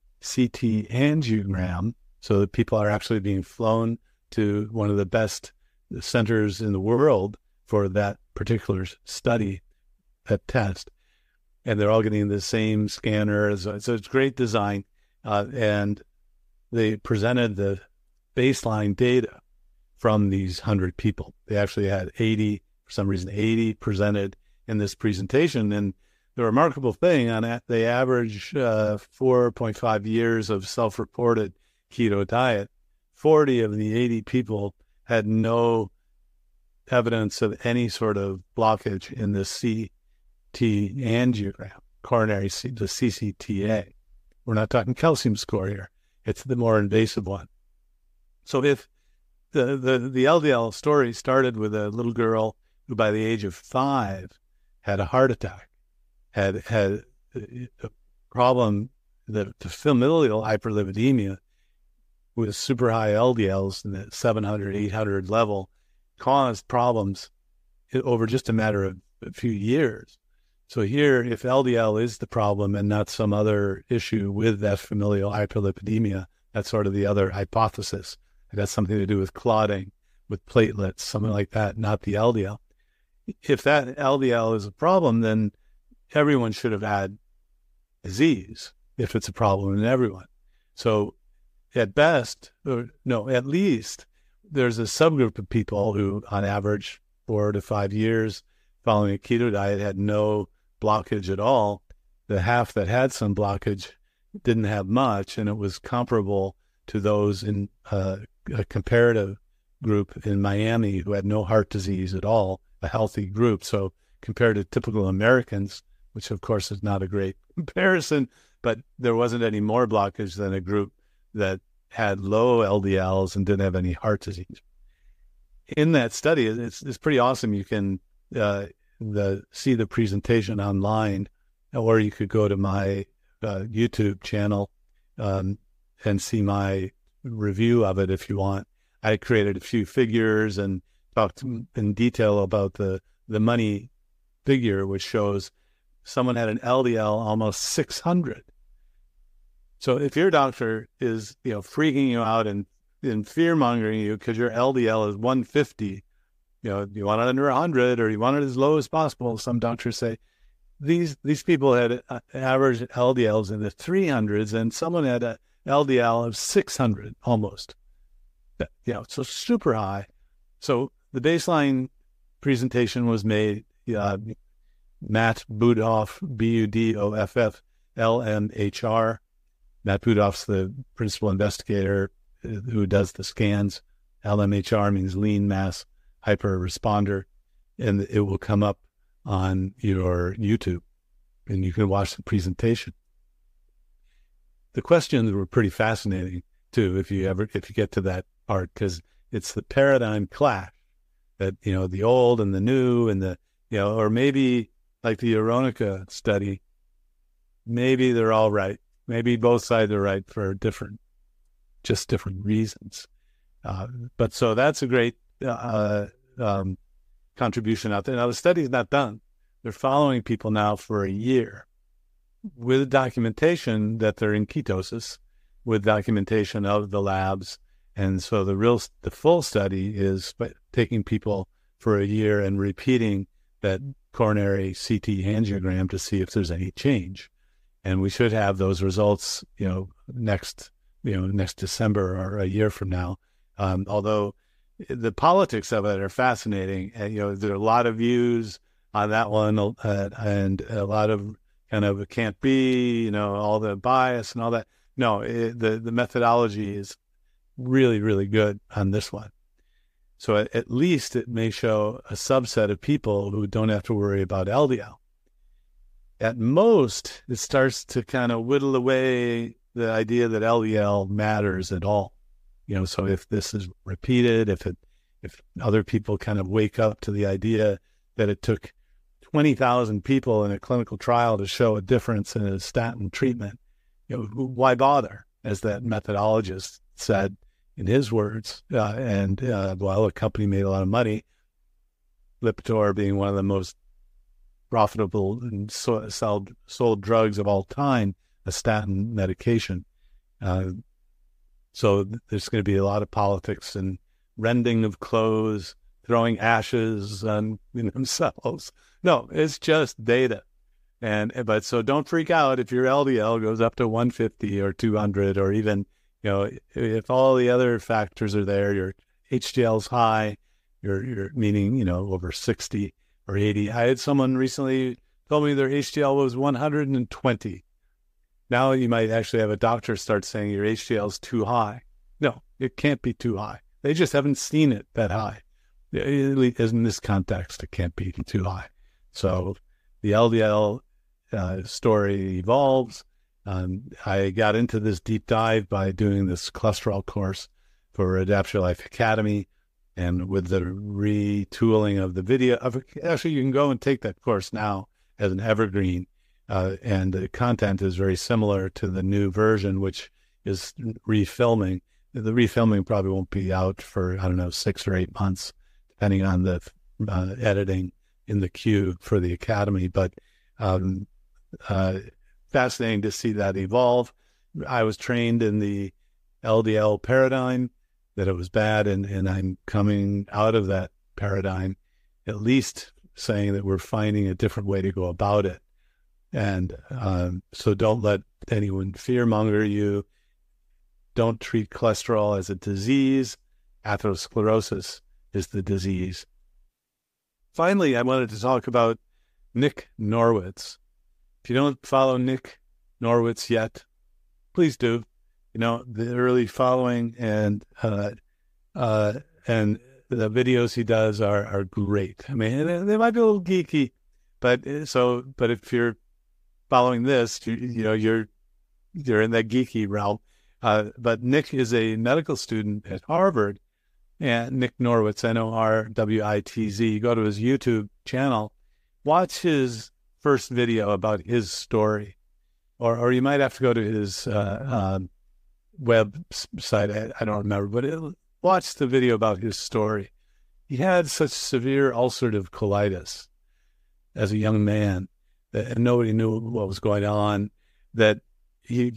CT angiogram, so that people are actually being flown to one of the best centers in the world for that particular study, that test. And they're all getting the same scanner. So it's great design. And they presented the baseline data from these 100 people. They actually had 80, for some reason, 80 presented in this presentation. And the remarkable thing on that, they average 4.5 years of self-reported keto diet. 40 of the 80 people had no evidence of any sort of blockage in the CT angiogram, the CCTA. We're not talking calcium score here. It's the more invasive one. So if the LDL story started with a little girl who by the age of 5 had a heart attack, had a problem, the familial hyperlipidemia with super high LDLs in the 700, 800 level, caused problems over just a matter of a few years. So here, if LDL is the problem and not some other issue with that familial hyperlipidemia, that's sort of the other hypothesis. It has something to do with clotting, with platelets, something like that, not the LDL. If that LDL is a problem, then everyone should have had disease if it's a problem in everyone. So at least there's a subgroup of people who, on average, 4 to 5 years following a keto diet had no blockage at all. The half that had some blockage didn't have much, and it was comparable to those in a comparative group in Miami who had no heart disease at all, a healthy group. So compared to typical Americans, which of course is not a great comparison, but there wasn't any more blockage than a group that had low LDLs and didn't have any heart disease. In that study, it's pretty awesome. You can see the presentation online, or you could go to my YouTube channel and see my review of it if you want. I created a few figures and talked in detail about the money figure, which shows someone had an LDL almost 600. So if your doctor is, freaking you out and fear mongering you because your LDL is 150, you want it under 100 or you want it as low as possible. Some doctors say these people had average LDLs in the 300s, and someone had a LDL of 600 almost. So super high. So the baseline presentation was made. Matt Budoff, Budoff, LMHR. Matt Budoff's the principal investigator who does the scans. LMHR means lean mass hyperresponder, and it will come up on your YouTube, and you can watch the presentation. The questions were pretty fascinating too, if you get to that part, because it's the paradigm clash that, the old and the new and the, or maybe like the Aronica study, maybe they're all right. Maybe both sides are right for different reasons. But so that's a great contribution out there. Now, the study is not done. They're following people now for a year with documentation that they're in ketosis, with documentation of the labs. And so the full study is taking people for a year and repeating that coronary CT angiogram to see if there's any change. And we should have those results, next December or a year from now. Although the politics of it are fascinating. And, there are a lot of views on that one, and a lot of kind of it can't be, all the bias and all that. No, the methodology is really, really good on this one. So at least it may show a subset of people who don't have to worry about LDL. At most, it starts to kind of whittle away the idea that LDL matters at all. So if this is repeated, if other people kind of wake up to the idea that it took 20,000 people in a clinical trial to show a difference in a statin treatment, why bother, as that methodologist said in his words. A company made a lot of money, Lipitor being one of the most profitable and sold drugs of all time, a statin medication. So there's going to be a lot of politics and rending of clothes, throwing ashes on themselves. No, it's just data. But so don't freak out if your LDL goes up to 150 or 200, or even, if all the other factors are there, your HDL's high, you're meaning, over 60 or 80. I had someone recently told me their HDL was 120. Now you might actually have a doctor start saying your HDL is too high. No, it can't be too high. They just haven't seen it that high. In this context, it can't be too high. So the LDL story evolves. I got into this deep dive by doing this cholesterol course for Adapt Your Life Academy, and with the retooling of the video. Actually, you can go and take that course now as an evergreen, and the content is very similar to the new version, which is refilming. The refilming probably won't be out for, 6 or 8 months, depending on the editing in the queue for the Academy. But fascinating to see that evolve. I was trained in the LDL paradigm, that it was bad, and I'm coming out of that paradigm, at least saying that we're finding a different way to go about it. And so don't let anyone fearmonger you. Don't treat cholesterol as a disease. Atherosclerosis is the disease. Finally, I wanted to talk about Nick Norwitz. If you don't follow Nick Norwitz yet, please do. The early following and the videos he does are great. I mean, they might be a little geeky, but if you're following this, you're in that geeky realm. But Nick is a medical student at Harvard, and Nick Norwitz, Norwitz. You go to his YouTube channel, watch his first video about his story, or you might have to go to his website. I don't remember, but watch the video about his story. He had such severe ulcerative colitis as a young man and nobody knew what was going on, that he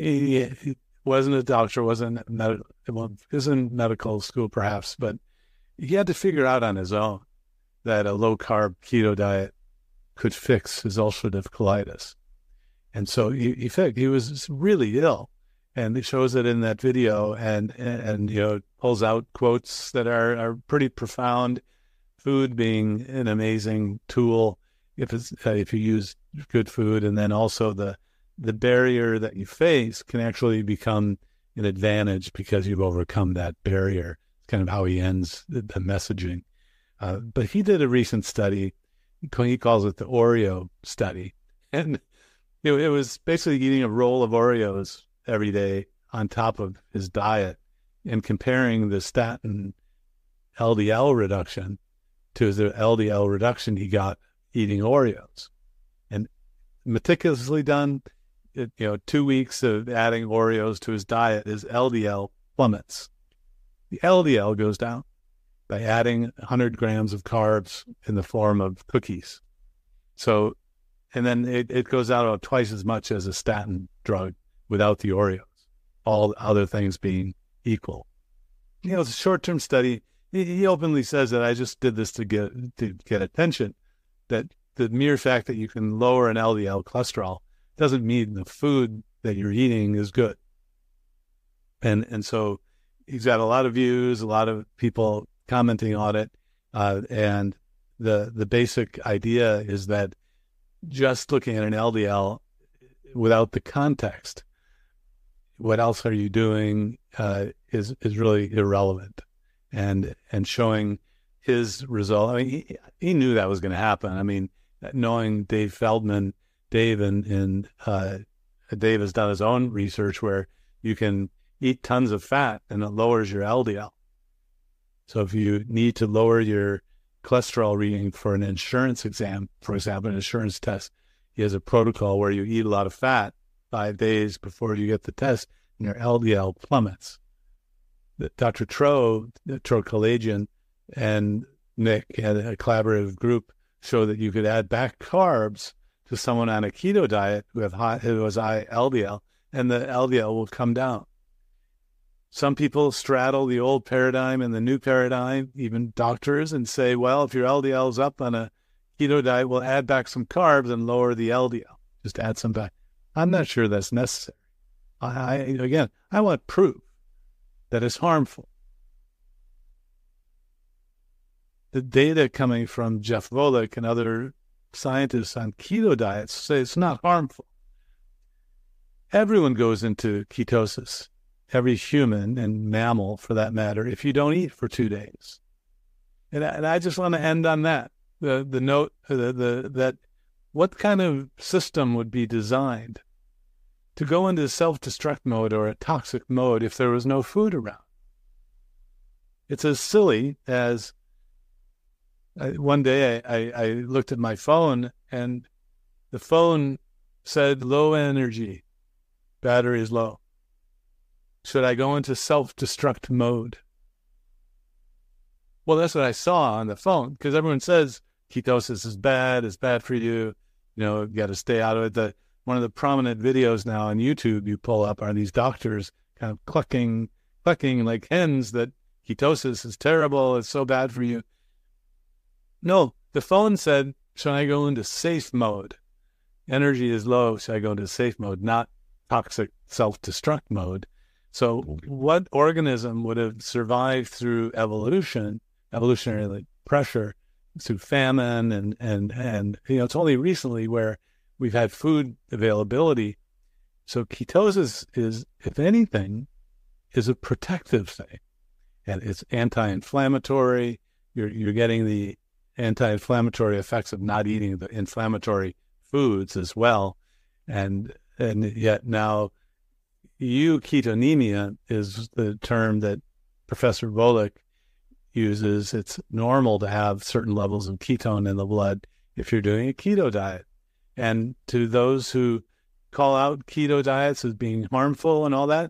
wasn't a doctor, wasn't in medical school perhaps, but he had to figure out on his own that a low-carb keto diet could fix his ulcerative colitis. And so he was really ill. And it shows it in that video, and pulls out quotes that are pretty profound. Food being an amazing tool if you use good food, and then also the barrier that you face can actually become an advantage because you've overcome that barrier. It's kind of how he ends the messaging. But he did a recent study. He calls it the Oreo study, and it was basically eating a roll of Oreos every day on top of his diet and comparing the statin LDL reduction to the LDL reduction he got eating Oreos. And meticulously done, 2 weeks of adding Oreos to his diet, his LDL plummets. The LDL goes down by adding 100 grams of carbs in the form of cookies. So, and then it goes out about twice as much as a statin drug without the Oreos, all other things being equal. It's a short-term study. He openly says that I just did this to get attention, that the mere fact that you can lower an LDL cholesterol doesn't mean the food that you're eating is good. And so he's got a lot of views, a lot of people commenting on it. And the basic idea is that just looking at an LDL without the context, what else are you doing, is really irrelevant. And showing his result. I mean, he knew that was going to happen. I mean, knowing Dave Feldman, Dave has done his own research where you can eat tons of fat and it lowers your LDL. So if you need to lower your cholesterol reading for an insurance exam, for example, an insurance test, he has a protocol where you eat a lot of fat 5 days before you get the test and your LDL plummets. Dr. Tro Kalayjian, and Nick had a collaborative group show that you could add back carbs to someone on a keto diet who has high LDL, and the LDL will come down. Some people straddle the old paradigm and the new paradigm, even doctors, and say, well, if your LDL is up on a keto diet, we'll add back some carbs and lower the LDL. Just add some back. I'm not sure that's necessary. I want proof that is harmful. The data coming from Jeff Volek and other scientists on keto diets say it's not harmful. Everyone goes into ketosis, every human and mammal for that matter, if you don't eat for 2 days. And I just want to end on that. The note that what kind of system would be designed to go into self-destruct mode or a toxic mode if there was no food around? It's as silly as one day I looked at my phone and the phone said low energy, battery is low. Should I go into self-destruct mode? Well, that's what I saw on the phone, because everyone says ketosis is bad, it's bad for you, you got to stay out of it. One of the prominent videos now on YouTube you pull up are these doctors kind of clucking like hens that ketosis is terrible, it's so bad for you. No, the phone said, should I go into safe mode? Energy is low, should I go into safe mode, not toxic self-destruct mode? So what organism would have survived through evolutionary pressure, through famine, and it's only recently where we've had food availability. So ketosis is, if anything, is a protective thing. And it's anti-inflammatory. You're getting the anti-inflammatory effects of not eating the inflammatory foods as well. And yet now euketonemia is the term that Professor Volek uses. It's normal to have certain levels of ketone in the blood if you're doing a keto diet. And to those who call out keto diets as being harmful and all that,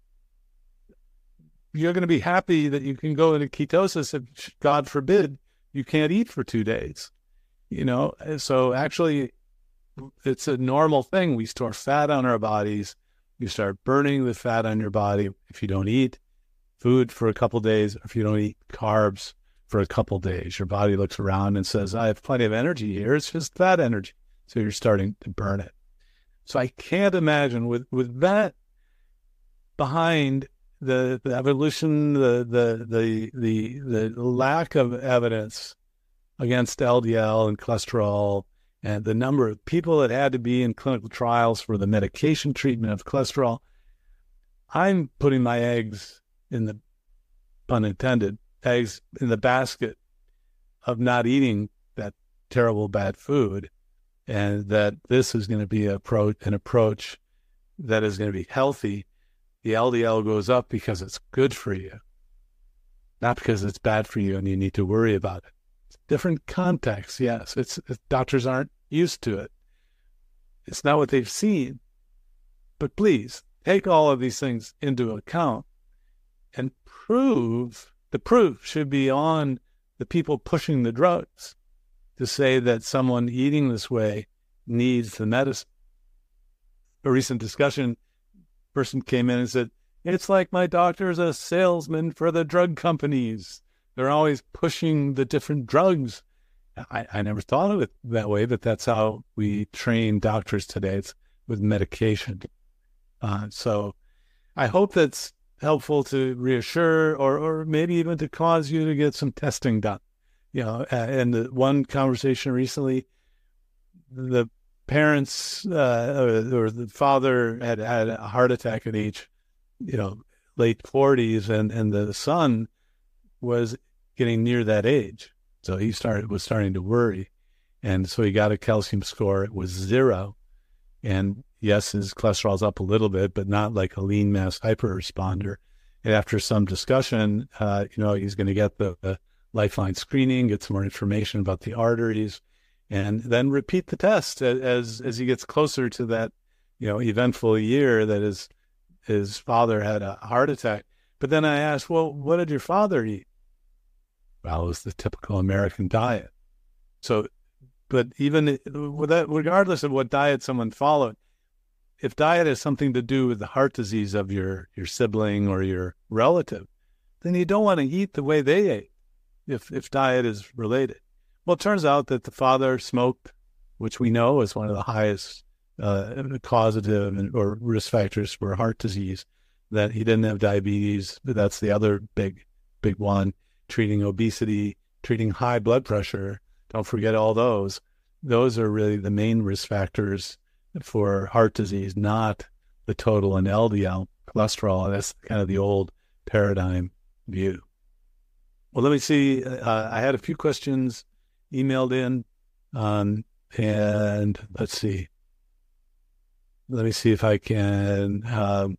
you're going to be happy that you can go into ketosis if, God forbid, you can't eat for 2 days. So actually, it's a normal thing. We store fat on our bodies. You start burning the fat on your body if you don't eat food for a couple of days, or if you don't eat carbs for a couple of days. Your body looks around and says, I have plenty of energy here. It's just fat energy. So you're starting to burn it. So I can't imagine with that behind the evolution, the lack of evidence against LDL and cholesterol, and the number of people that had to be in clinical trials for the medication treatment of cholesterol. I'm putting my eggs in the, pun intended, eggs in the basket of not eating that terrible bad food, and that this is going to be an approach that is going to be healthy. The LDL goes up because it's good for you, not because it's bad for you and you need to worry about it. It's different context, yes. Doctors aren't used to it. It's not what they've seen. But please, take all of these things into account and the proof should be on the people pushing the drugs to say that someone eating this way needs the medicine. A recent discussion, person came in and said, it's like my doctor's a salesman for the drug companies. They're always pushing the different drugs. I never thought of it that way, but that's how we train doctors today. It's with medication. So I hope that's helpful to reassure or maybe even to cause you to get some testing done. And the one conversation recently, the parents or the father had a heart attack at age, late 40s, and the son was getting near that age. So he was starting to worry. And so he got a calcium score. It was 0. And yes, his cholesterol's up a little bit, but not like a lean mass hyperresponder. And after some discussion, he's going to get the Lifeline screening, get some more information about the arteries, and then repeat the test as he gets closer to that, eventful year that his father had a heart attack. But then I asked, well, what did your father eat? Well, it was the typical American diet. So, but even with that, regardless of what diet someone followed, if diet has something to do with the heart disease of your sibling or your relative, then you don't want to eat the way they ate if diet is related. Well, it turns out that the father smoked, which we know is one of the highest causative or risk factors for heart disease, that he didn't have diabetes, but that's the other big one. Treating obesity, treating high blood pressure, don't forget all those. Those are really the main risk factors for heart disease, not the total and LDL cholesterol. That's kind of the old paradigm view. Well, let me see. I had a few questions emailed in, and let's see. Let me see if I can...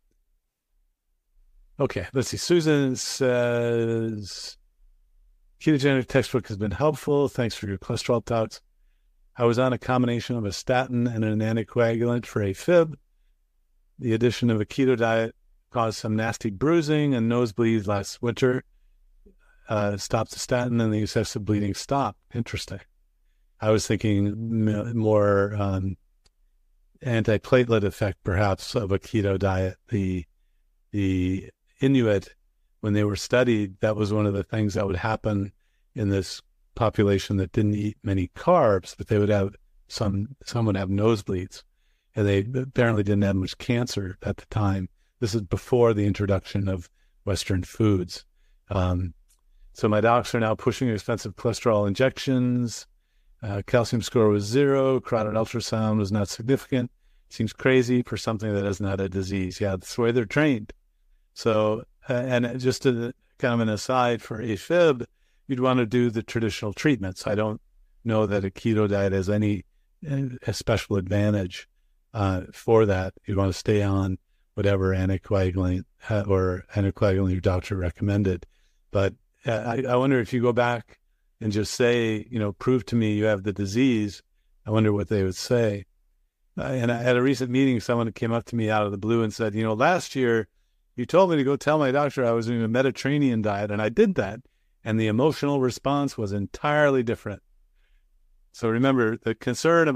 Okay, let's see. Susan says, ketogenic textbook has been helpful. Thanks for your cholesterol talks. I was on a combination of a statin and an anticoagulant for AFib. The addition of a keto diet caused some nasty bruising and nosebleeds last winter. Stopped the statin and the excessive bleeding stopped. Interesting. I was thinking more antiplatelet effect, perhaps, of a keto diet. The Inuit, when they were studied, that was one of the things that would happen in this population that didn't eat many carbs, but they would have some would have nosebleeds, and they apparently didn't have much cancer at the time. This is before the introduction of Western foods. So my docs are now pushing expensive cholesterol injections. Calcium score was 0. Carotid ultrasound was not significant. Seems crazy for something that is not a disease. Yeah, that's the way they're trained. So, and just kind of an aside for AFib, you'd want to do the traditional treatments. I don't know that a keto diet has any special advantage for that. You'd want to stay on whatever anticoagulant or anticoagulant your doctor recommended. But I wonder if you go back and just say, prove to me you have the disease, I wonder what they would say. And at a recent meeting, someone came up to me out of the blue and said, last year you told me to go tell my doctor I was doing a Mediterranean diet, and I did that, and the emotional response was entirely different. So remember, the concern about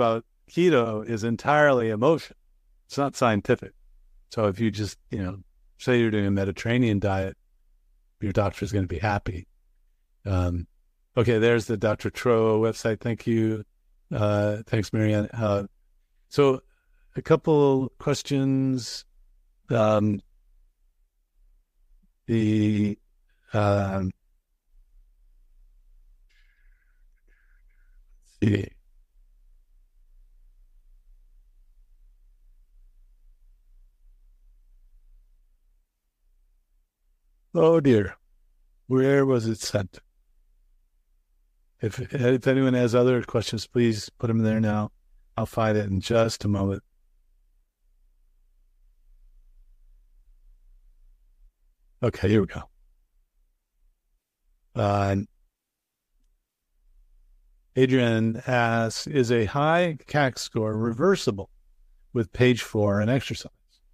keto is entirely emotion. It's not scientific. So if you just, say you're doing a Mediterranean diet, your doctor's going to be happy. Okay, there's the Dr. Tro website. Thank you. Thanks, Marianne. So a couple questions. The let's see. Oh dear, where was it sent? If anyone has other questions, please put them there now. I'll find it in just a moment. Okay, here we go. Adrian asks, is a high CAC score reversible with page 4 and exercise?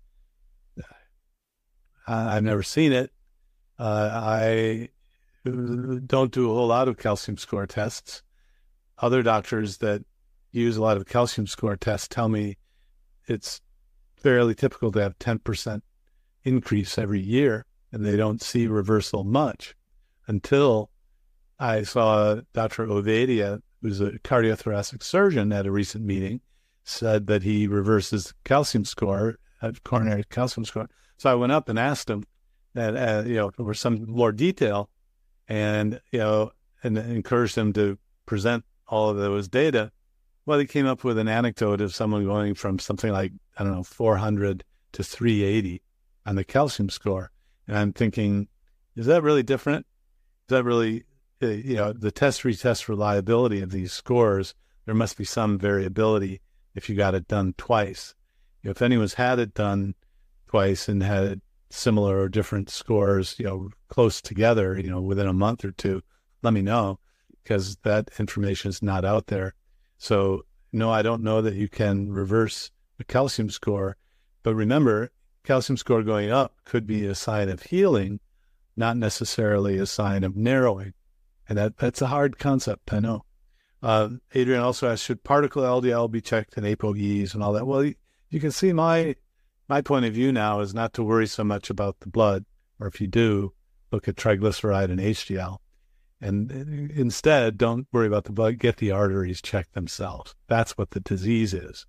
I've never seen it. I don't do a whole lot of calcium score tests. Other doctors that use a lot of calcium score tests tell me it's fairly typical to have 10% increase every year, and they don't see reversal much until I saw Dr. Ovadia, who's a cardiothoracic surgeon at a recent meeting, said that he reverses calcium score, coronary calcium score. So I went up and asked him that, for some more detail, and encouraged him to present all of those data. Well, he came up with an anecdote of someone going from something like, 400 to 380 on the calcium score. And I'm thinking, is that really different? Is that really, the test-retest reliability of these scores, there must be some variability if you got it done twice. If anyone's had it done twice and had similar or different scores, close together, within a month or two, let me know, because that information is not out there. So, no, I don't know that you can reverse a calcium score. But remember, calcium score going up could be a sign of healing, not necessarily a sign of narrowing. And that's a hard concept, I know. Adrian also asked, should particle LDL be checked in ApoEs and all that? Well, you can see my point of view now is not to worry so much about the blood, or if you do, look at triglyceride and HDL. And instead, don't worry about the blood, get the arteries checked themselves. That's what the disease is.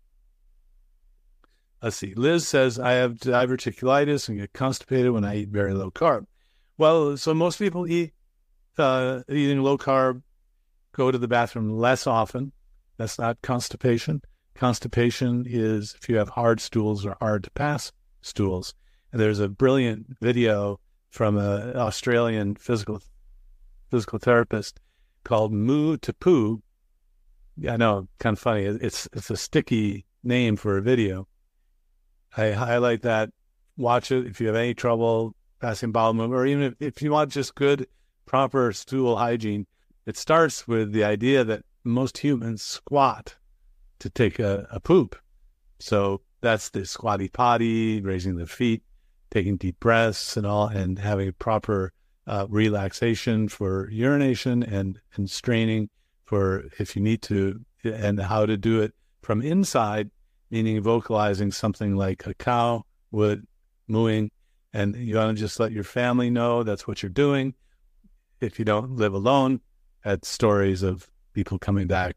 Let's see. Liz says, I have diverticulitis and get constipated when I eat very low carb. Well, so most people eating low carb go to the bathroom less often. That's not constipation. Constipation is if you have hard stools or hard to pass stools. And there's a brilliant video from an Australian physical therapist called Moo to Poo. I know, kind of funny. It's a sticky name for a video. I highlight that. Watch it if you have any trouble passing bowel movement, or even if you want just good, proper stool hygiene. It starts with the idea that most humans squat to take a poop. So that's the squatty potty, raising the feet, taking deep breaths and all, and having proper relaxation for urination and straining for if you need to, and how to do it from inside, meaning vocalizing something like a cow would, mooing, and you want to just let your family know that's what you're doing. If you don't live alone, had stories of people coming back.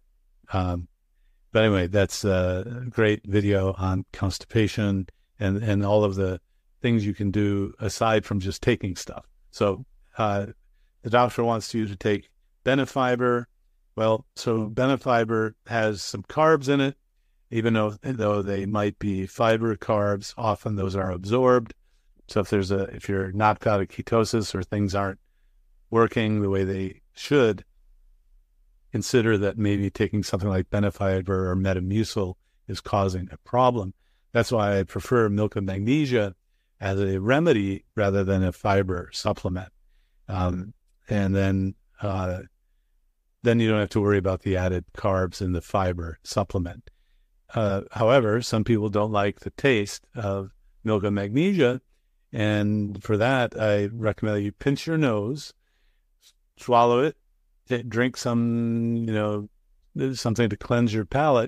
But anyway, that's a great video on constipation and all of the things you can do aside from just taking stuff. So the doctor wants you to take Benefiber. Well, so Benefiber has some carbs in it, even though they might be fiber carbs, often those are absorbed. So if you're knocked out of ketosis or things aren't working the way they should, consider that maybe taking something like Benefiber or Metamucil is causing a problem. That's why I prefer milk of magnesia as a remedy rather than a fiber supplement. And then you don't have to worry about the added carbs in the fiber supplement. However, some people don't like the taste of milk of magnesia. And for that, I recommend that you pinch your nose, swallow it, drink some, something to cleanse your palate,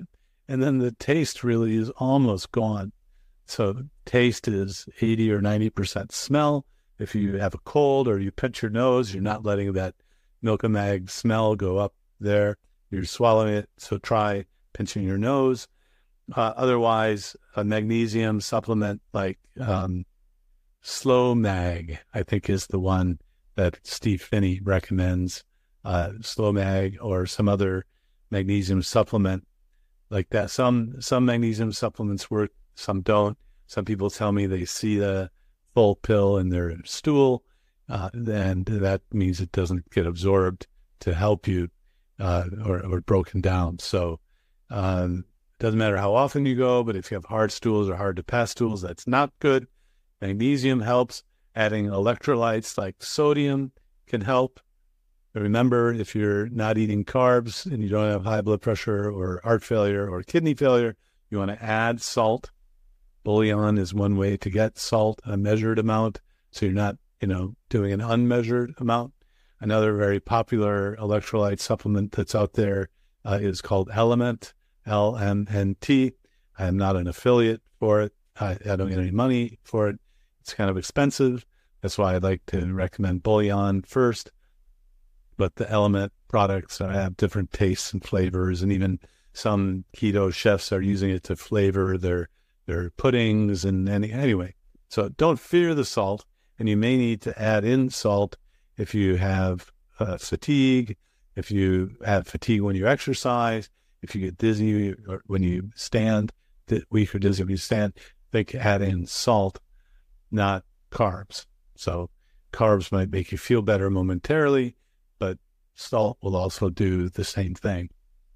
And then the taste really is almost gone. So taste is 80 or 90% smell. If you have a cold or you pinch your nose, you're not letting that Milk-O-Mag smell go up there. You're swallowing it. So try pinching your nose. Otherwise, a magnesium supplement like Slow Mag, I think, is the one that Steve Finney recommends. Slow Mag or some other magnesium supplement like that. Some magnesium supplements work, some don't. Some people tell me they see the full pill in their stool, and that means it doesn't get absorbed to help you or broken down. So it doesn't matter how often you go, but if you have hard stools or hard to pass stools, that's not good. Magnesium helps. Adding electrolytes like sodium can help. Remember, if you're not eating carbs and you don't have high blood pressure or heart failure or kidney failure, you want to add salt. Bouillon is one way to get salt, a measured amount, so you're not, doing an unmeasured amount. Another very popular electrolyte supplement that's out there is called Element, LMNT. I am not an affiliate for it. I don't get any money for it. It's kind of expensive. That's why I'd like to recommend Bouillon first. But the Element products have different tastes and flavors, and even some keto chefs are using it to flavor their puddings and anyway. So don't fear the salt, and you may need to add in salt if you have fatigue, if you have fatigue when you exercise, if you get dizzy or when you stand, weak or dizzy when you stand, think add in salt, not carbs. So carbs might make you feel better momentarily, but salt will also do the same thing.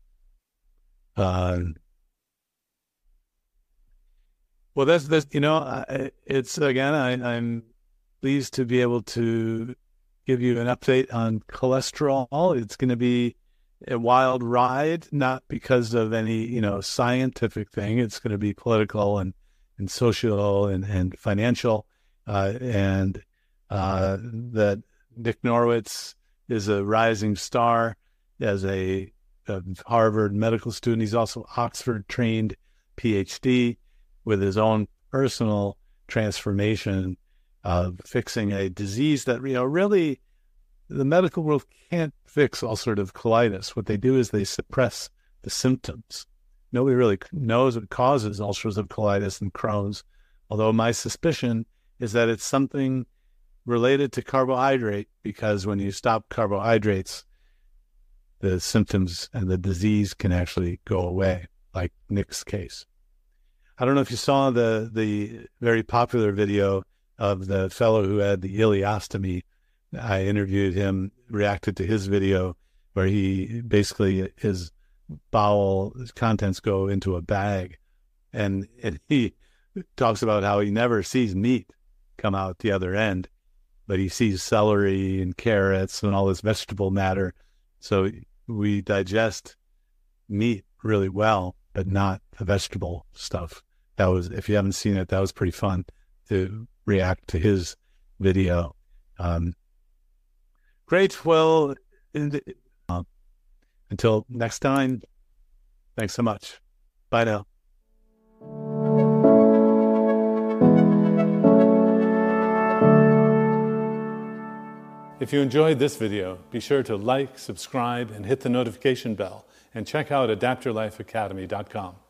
Well, that's it's again, I'm pleased to be able to give you an update on cholesterol. It's going to be a wild ride, not because of any, scientific thing. It's going to be political and social and financial. And that Nick Norwitz is a rising star as a Harvard medical student. He's also Oxford trained PhD with his own personal transformation of fixing a disease that, really the medical world can't fix ulcerative colitis. What they do is they suppress the symptoms. Nobody really knows what causes ulcerative colitis and Crohn's, although my suspicion is that it's something related to carbohydrate, because when you stop carbohydrates, the symptoms and the disease can actually go away, like Nick's case. I don't know if you saw the very popular video of the fellow who had the ileostomy. I interviewed him, reacted to his video, where he basically, his bowel contents go into a bag. And he talks about how he never sees meat come out the other end, but he sees celery and carrots and all this vegetable matter. So we digest meat really well, but not the vegetable stuff. That was, if you haven't seen it, that was pretty fun to react to his video. Great. Well, until next time, thanks so much. Bye now. If you enjoyed this video, be sure to like, subscribe, and hit the notification bell, and check out AdaptYourLifeAcademy.com.